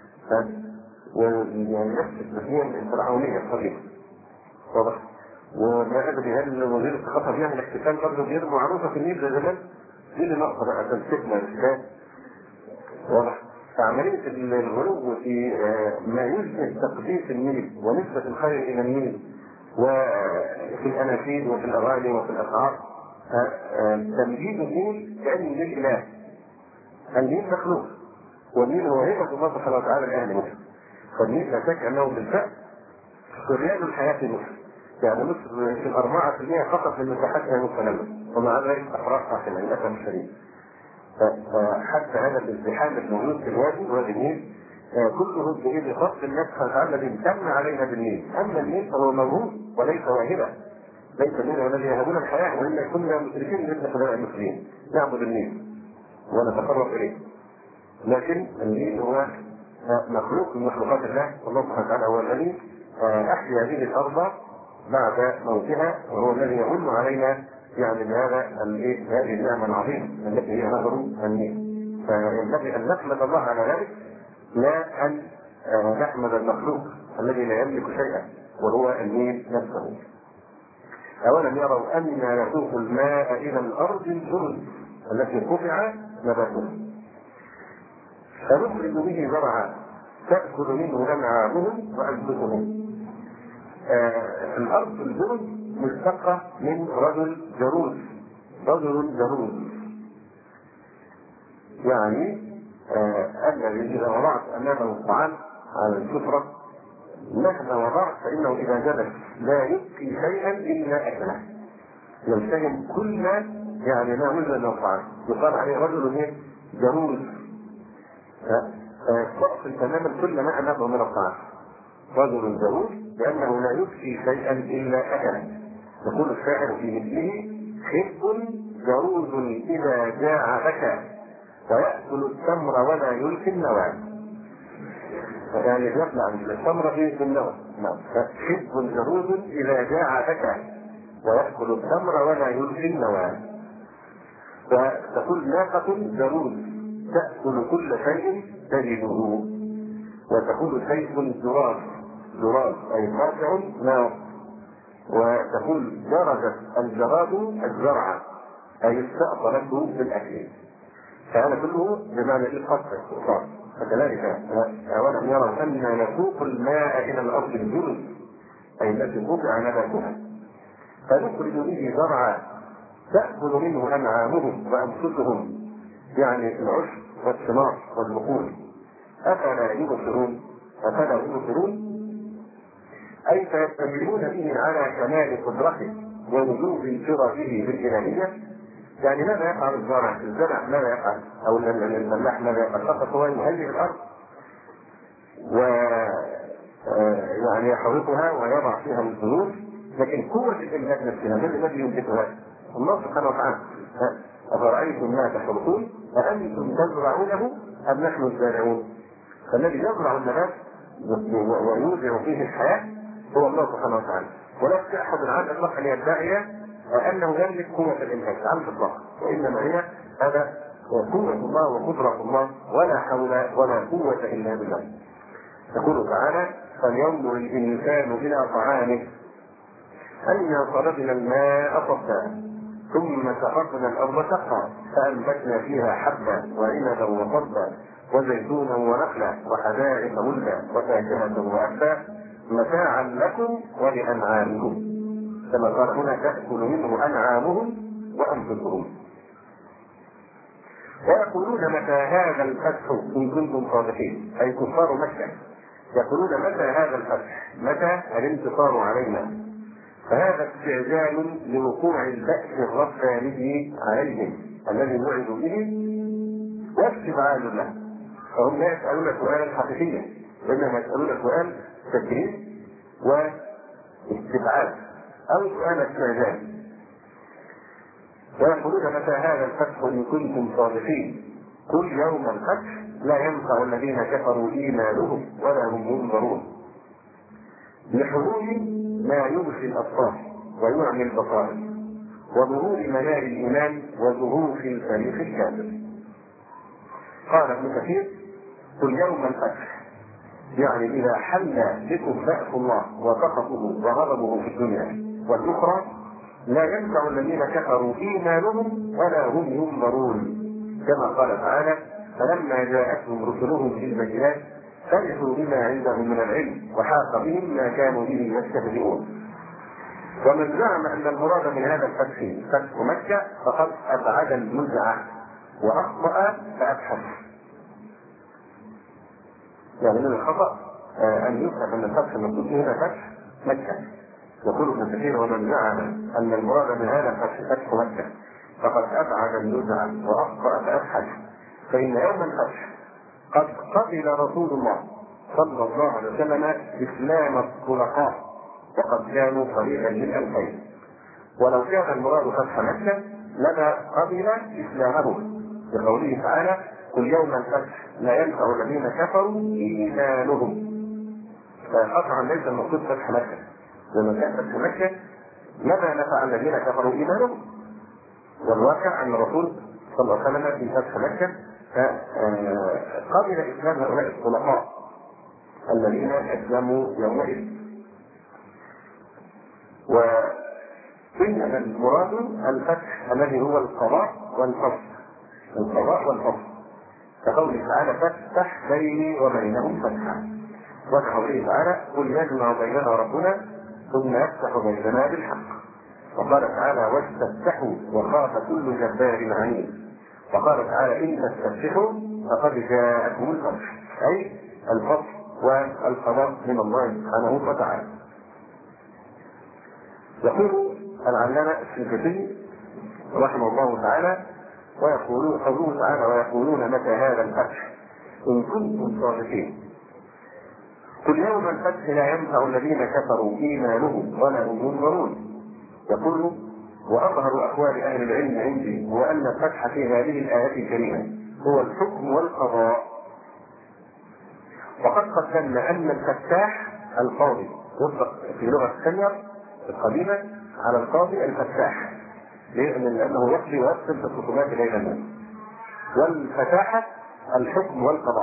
ويعني نفس التسميه الفرعونيه القديمه. واضح؟ وما ادري هل وزير الثقافه بيعمل احتفال برضه غير معروفه في النيل زي زمان؟ دي اللي ناقصه بقى تمسكنا الاسلام. واضح؟ فعمليه الغلو في ما يشبه تقديس النيل ونسبه الخير الى النيل وفي الاناشيد وفي الاغاني وفي الاشعار تمجيد النيل كان النيل اله. النيل مخلوق والنيل هو هبه الله سبحانه وتعالى لاهل مصر. فالنيل لا شك انه بالفعل سريان الحياه في مصر. يعني مصر في 4% فقط من مساحتها متنمية ومع ذلك أحرار قاتلة للأسف الشديد. حتى هذا الازدحام الموجود في الوادي وادي النيل كله بإذن خاص الناس الذي امتن علينا بالنيل. أما النيل فهو موهوب وليس واهبا. ليس النيل الذي يهبون الحياة وإلا كنا مشركين مثل خلال المسلمين نعبد النيل ونتقرب إليه. لكن النيل هو مخلوق من مخلوقات الله والله سبحانه وتعالى هو الذي أحيا به الأرض بعد موتها وهو الذي يمن علينا يعني بهذا هذه النعمه العظيمه التي هي نهر النيل. فينبغي ان نحمد الله على ذلك لا ان نحمد المخلوق الذي لا يملك شيئا وهو النيل نفسه. أولم يروا أنا نسوق الماء إلى الأرض الجرز التي قطع نباتها فنخرج به زرعا تأكل منه أنعامهم وأنفسهم. الأرض الجرز مشتقة من رجل جروز، رجل جروز يعني الذي إذا وضعت أمامه الطعام على السفرة مهما وضعت فإنه إذا جلس لا يبقي شيئا إلا أكله، يلتهم كل يعني ما وجد من الطعام، يقال عليه رجل جروز يأكل تماما كل ما أمامه من الطعام، رجل جروز لأنه لا يبقي شيئا إلا أكله. يقول الشاعر في مثله: حب جروز إذا جاع بكى ويأكل التمر ولا يلقي النوى. يعني يبلع التمر في النوى. حب جروز إذا جاع بكى ويأكل التمر ولا يلقي النوى. فتكون ناقة جروز تأكل كل شيء تجده، وتكون سيف جراز، جراز أي مرجع نار، وتكون درجة الجراد الزرع أي استأصلته بالأكل. فهذا كله بمعنى القطع. فكذلك أولم يروا أنا نسوق الماء إلى الأرض الجرز أي التي قطع نباتها فنخرج به زرعا تأكل منه أنعامهم وأنفسهم يعني العشب والثمار والبقول. أفلا يبصرون؟ أفلا يبصرون أي فيستدلون به على كمال قدرته ووجوب انفراده بالإلهية. يعني ماذا يفعل الزرع؟ الزرع ماذا يفعل؟ أو الفلاح ماذا يفعل؟ فقط هو يهيئ الأرض ويعني يحرثها ويضع فيها البذور، لكن قوة الإنتاج نفسها من الذي ينتجها؟ الله سبحانه وتعالى. أفرأيتم ما تحرثون أأنتم تزرعونه أم نحن الزارعون؟ فالذي يزرع النبات ويوزع فيه الحياة هو الله سبحانه وتعالى. ولا أحد على الإطلاق أن يدعي أنه يملك قوة الإنتاج على الإطلاق، وإنما هي هذا قوة الله وقدرة الله ولا حول ولا قوة إلا بالله. يقول تعالى: فلينظر الإنسان إلى طعامه أنا صببنا الماء صبا ثم سقطنا الأرض سقا فأنبتنا فيها حبا وعنبا وقضبا وزيتونا ونخلا وحدائق غلبا وفاكهة وأبا متاعا لكم ولأنعامكم كما قال هنا: تأكل منه أنعامهم وأنفسهم. ويقولون متى هذا الفتح إن كنتم صادقين، أي كفار مكة يقولون متى هذا الفتح، متى الانتصار علينا. فهذا استعجال لوقوع البأس الرباني عليهم الذي وعدوا به واستبعاد له. فهم لا يسألون سؤالا حقيقيا وإنما يسألون سؤال تكريم واستبعاد أو سؤال استعجال. ويقولون متى هذا الفتح إن كنتم صادقين قل يوم الفتح لا ينفع الذين كفروا إيمانهم ولا هم ينظرون لحضور ما يبصي الأبصار ويعمي البصائر وظهور منار الإيمان وظهور الفريق الكافر. قال ابن كثير: قل يوم الفتح يعني إذا حل بكم بأس الله وسخطه وغضبه في الدنيا والأخرى لا ينفع الذين كفروا إيمانهم ولا هم ينظرون كما قال تعالى: فلما جاءتهم رسلهم بالبينات فرحوا بما عندهم من العلم وحاق بهم ما كانوا به يستهزئون. ومن زعم أن المراد من هذا الفتح فتح مكة فقد أبعد النزعة وأخطأ فأبحث. يعني من الخطأ أن يفهم أن الفتح المقصود هنا فتح مكة. يقول ابن كثير: ومن زعم أن المراد من هذا الفتح فتح مكة فقد أبعد النزعة وأخطأ فأبحث. فإن يوم الفتح قد قبل رسول الله صلى الله عليه وسلم إسلام الخلفاء وقد كانوا قريبا من 2000. ولو كان المراد فتح مكة لما قبل إسلامهم بقوله تعالى: قل يوم الفتح لا ينفع الذين كفروا إيمانهم. فقطعا ليس المقصود فتح مكة، لما كان فتح مكة لما نفع الذين كفروا إيمانهم. والواقع أن الرسول صلى الله عليه وسلم في فتح مكة قبل إسلام هؤلاء الخلفاء الذين أسلموا يومئذ. إنما المراد الفتح الذي هو القضاء والفصل. القضاء والفصل كقوله تعالى فافتح بيني وبينهم فتحا، وكقوله تعالى قل يجمع بيننا ربنا ثم يفتح بيننا بالحق. وقال تعالى واستفتحوا وخاف كل جبار عنيد. وقال تعالى إن تستفتحوا فقد جاءكم الفتح، أي الفصل والقضاء من الله سبحانه وتعالى. يقول العلامة الشنقيطي رحمه الله تعالى ويقولون قوله تعالى ويقولون متى هذا الفتح إن كنتم صادقين. قل يوم الفتح لا ينفع الذين كفروا إيمانهم ولا هم ينظرون. يقول وأظهر أقوال أهل العلم عندي هو أن الفتح في هذه الآية الكريمة هو الحكم والقضاء. وقد قدمنا أن الفتاح القاضي يطلق في لغة السنير القديمة على القاضي الفتاح، لأنه يقضي ويفصل في الخصومات بين الناس. والفتاحة الحكم والقضاء.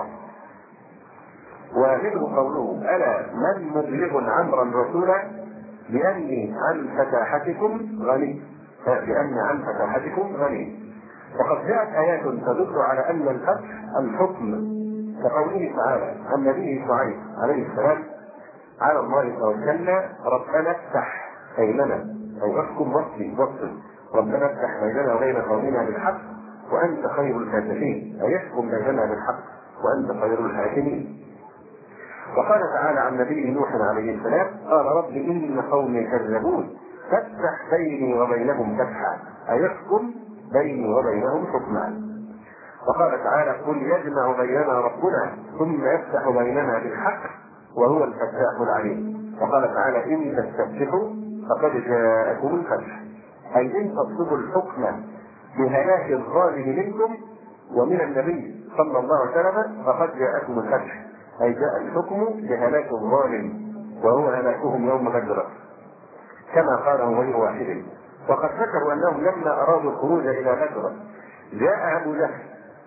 ومنه قوله ألا من مبلغ عمرا رسولا لأني عن فتاحتكم غني، لأني عن فتاحتكم غني. وقد جاءت آيات تدل على أن الفتح الحكم كقوله تعالى عن نبيه شعيب عليه السلام على الله توكلنا ربنا افتح بيننا أو احكم وصل ربنا افتح بيننا وبين قومنا بالحق وأنت خير الفاتحين، أي احكم بيننا بالحق وأنت خير الحاكمين. وقال تعالى عن نبي نوح عليه السلام قال رب إن قومي كذبون فافتح بيني وبينهم فتحا، أي احكم بيني وبينهم حكما. وقال تعالى قل يجمع بيننا ربنا ثم يفتح بيننا بالحق وهو الفتاح العليم. وقال تعالى إن تستفتحوا فقد جاءكم الفتح، أي إن تطلبوا الحكم بهلاك الظالم منكم ومن النبي صلى الله عليه وسلم فقد جاءكم الفتح، أي جاء الحكم بهلاك الظالم وهو هلاكهم يوم بدر كما قاله غير واحد. وقد ذكروا أنهم لما أرادوا الخروج إلى بدر جاء أبو جهل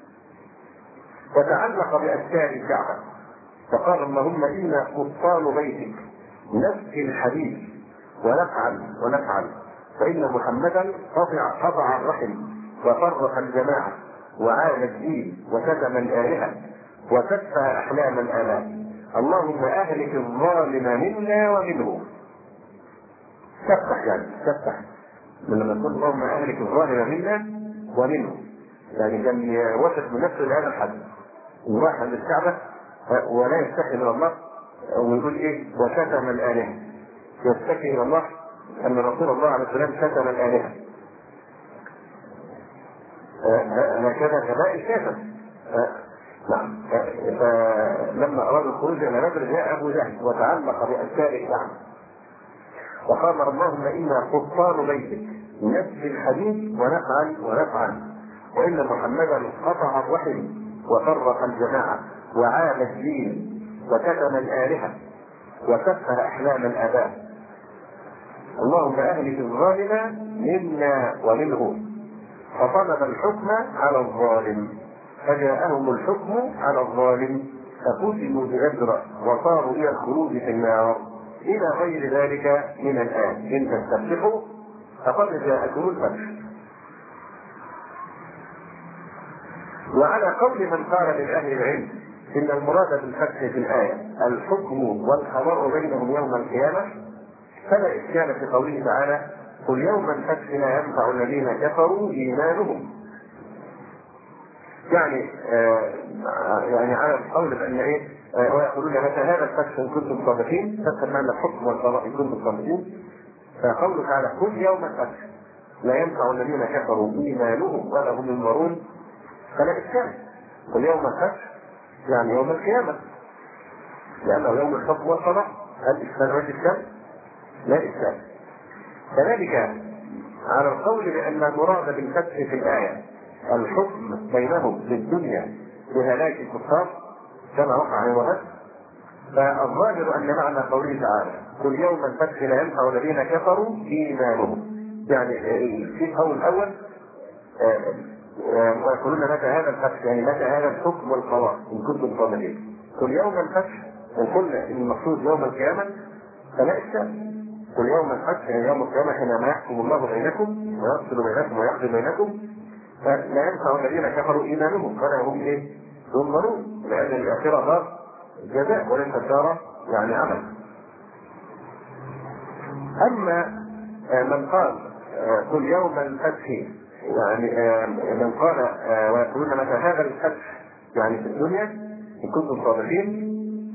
وتعلق بأستار الكعبة فقال اللهم إنا قطان بيتك نسقي الحديث ونفعل فإن محمدا قطع الرحم وفرق الجماعة وعاد الدين وكتم الآلهة وسفه أحلام الآباء، اللهم أهلك الظالم منا ومنه. سفح لما نقول اللهم أهلك الظالم منا ومنه، يعني كان وصف بنفسه لهذا الحد وراح عند الكعبة ولا يستحي من الله ويقول إيه وكتم الآلهة، يستحي من الله أن رسول الله عليه السلام كتم الآلهة. هكذا كباء الكافر. نعم. فلما أراد الخروج إلى بدر جاء أبو جهل وتعلق بأستار الكعبة وقال اللهم إنا قطان بيتك نسقي الحديد ونفعل وإن محمدا قطع الرحم وفرق الجماعة وعاد الدين وكتم الآلهة وسفه أحلام الآباء، اللهم أهلك الظالم منا ومنه. فطلب الحكم على الظالم فجاءهم الحكم على الظالم فقتلوا بغدر وصاروا إلى الخروج في النار إلى غير ذلك من الآن إن تستفتحوا فقد جاءكم الفتح. وعلى قول من قال من أهل العلم إن المراد بالفتح في الآية الحكم والقضاء بينهم يوم القيامة فلا إشكال في قوله تعالى قل يوم الفتح لا ينفع الذين كفروا إيمانهم. يعني على القول بأن إيه ويقولون متى هذا الفتح إن كنتم صادقين، فتح معنى الحكم والقضاء إن كنتم صادقين. فقوله تعالى قل يوم الفتح لا ينفع الذين كفروا إيمانهم ولا هم ينظرون فلا إشكال. قل يوم الفتح يعني يوم القيامة لأنه يوم الحكم والقضاء. هل إشكال؟ لا إشكال. كذلك على القول بأن المراد بالفتح في الآية الحكم بينهم في الدنيا بهلاك الكفار كما وقع يوم بدر، فالظاهر أن معنى قوله تعالى قل يوم الفتح لا ينفع الذين كفروا إيمانهم، يعني في القول الأول ويقولون متى هذا الفتح يعني متى هذا الحكم والقضاء إن كنتم صادقين. قل يوم الفتح وقلنا إن المقصود يوم القيامة فلا إشكال. قل يوم الفتح يوم القيامة حينما يحكم الله بينكم ويفصل بينكم ويقضي بينكم فلا ينفع الذين كفروا إيمانهم ولا هم إيه؟ ينظرون، لأن الآخرة دار جزاء وليس دار يعني عمل. أما من قال قل يوم الفتح يعني من قال ويقولون متى هذا الفتح يعني في الدنيا إن كنتم صادقين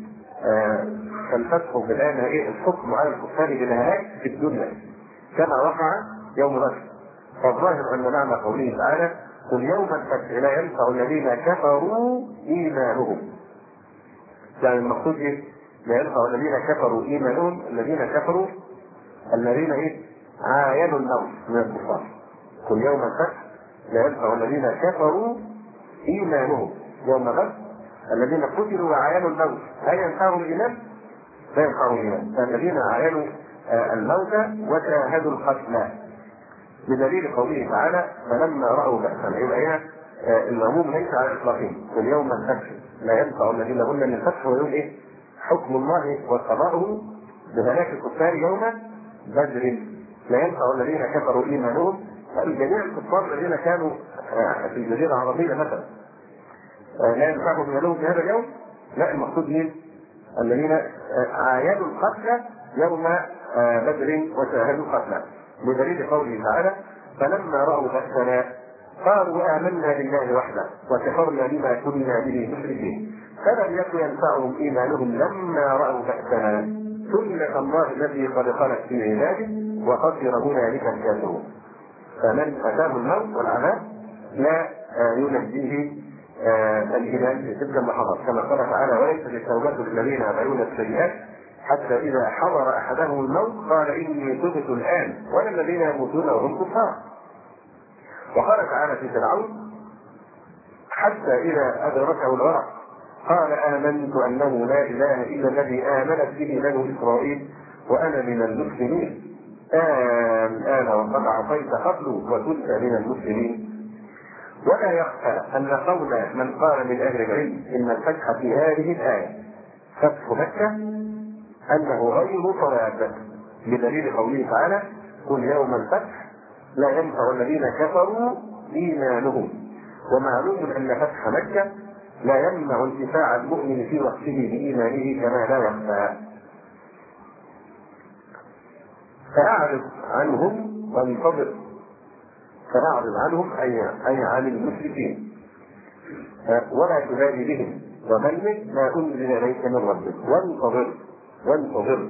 فالفتح بالآن إيه؟ الحكم على الكفار بالهلاك في الدنيا كما وقع يوم بدر. فالظاهر أن معنى قوله تعالى قل يوم الفتح لا ينفع الذين كفروا إيمانهم، يعني المقصود إيه؟ لا ينفع الذين كفروا إيمانهم، الذين كفروا الذين إيه؟ عاينوا الموت من الكفار. قل يوم الفتح لا ينفع الذين كفروا إيمانهم يوم بدر الذين قتلوا وعاينوا الموت، هل ينفعهم الإيمان؟ لا ينفعهم الإيمان. الذين عاينوا الموت وشاهدوا القتل بدليل قوله تعالى فلما رأوا بأسنا. يبقى هنا العموم ليس على إطلاقهم. قل يوم الفتح لا ينفع الذين قلنا ان الفتح هو يوم ايه؟ حكم الله وقضاؤه بهلاك الكفار يوم بدر. لا ينفع الذين كفروا ايمانهم، جميع الكفار الذين كانوا في الجزيره العربيه مثلا لا ينفعهم ايمانهم في هذا اليوم. لا، المقصود مين؟ الذين عاينوا القتل يوم بدر وشاهدوا القتل بدليل قوله تعالى فلما رأوا بأسنا قالوا آمنا بالله وحده وكفرنا بما كنا به مشركين فلم يكن ينفعهم إيمانهم لما رأوا بأسنا سنة الله التي قد خلت في عباده وخسر هنالك الكافرون. فمن أتاه الموت والعذاب لا ينجيه الإيمان في تلك اللحظات كما قال تعالى وليست التوبة للذين يعملون السيئات حتى إذا حضر أحدهم الموت قال إني تبت الآن ولا الذين يموتون وهم كفار. وقال تعالى في فرعون حتى إذا أدركه الغرق قال آمنت أنه لا إله إلا الذي آمنت به بنو إسرائيل وأنا من المسلمين الآن وقد عصيت قبل وكنت من المسلمين. ولا يخفى أن قول من قال من أهل العلم إن الفتح في هذه الآية فتح مكة أنه غير صواب بدليل قوله تعالى قل يوم الفتح لا ينفع الذين كفروا إيمانهم. ومعلوم أن فتح مكة لا يمنع انتفاع المؤمن في وقته بإيمانه كما لا يخفى. فأعرض عنهم وانتظر، فأعرض عنهم أي عن المشركين ولا تبالي بهم وبلغ ما أنزل إليك من ربك وانتظر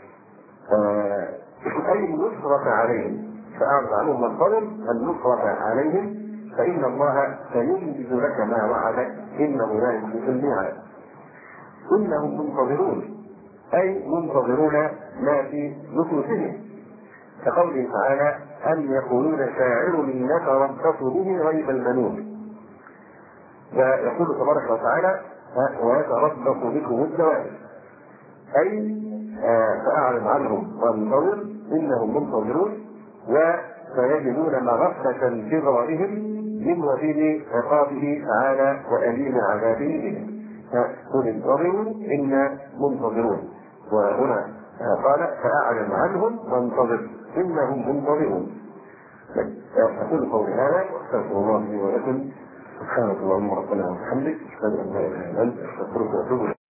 أي النصرة عليهم. فأعرض عنهم وانتظر النصرة عليهم فإن الله سينجز لك ما وعدك إنه لا يخلف الميعاد. إنهم منتظرون أي منتظرون ما في نفوسهم كقوله تعالى أن يقولون شاعر نتربص به ريب المنون. ويقول تبارك وتعالى ويتربص بكم الدوائر أي فأعرض عنهم وانتظر إنهم منتظرون وسيجدون مغفة انتظارهم من وبيل عقابه تعالى وأليم عذابه بهم. قل انتظروا إنا منتظرون. وهنا قال فأعرض عنهم وانتظر إنهم منتظرون. أقول قولي هذا وأستغفر الله لي ولكم. سبحانك اللهم ربنا وبحمدك أشهد أن لا إله إلا أنت أستغفرك وأتوب إليك.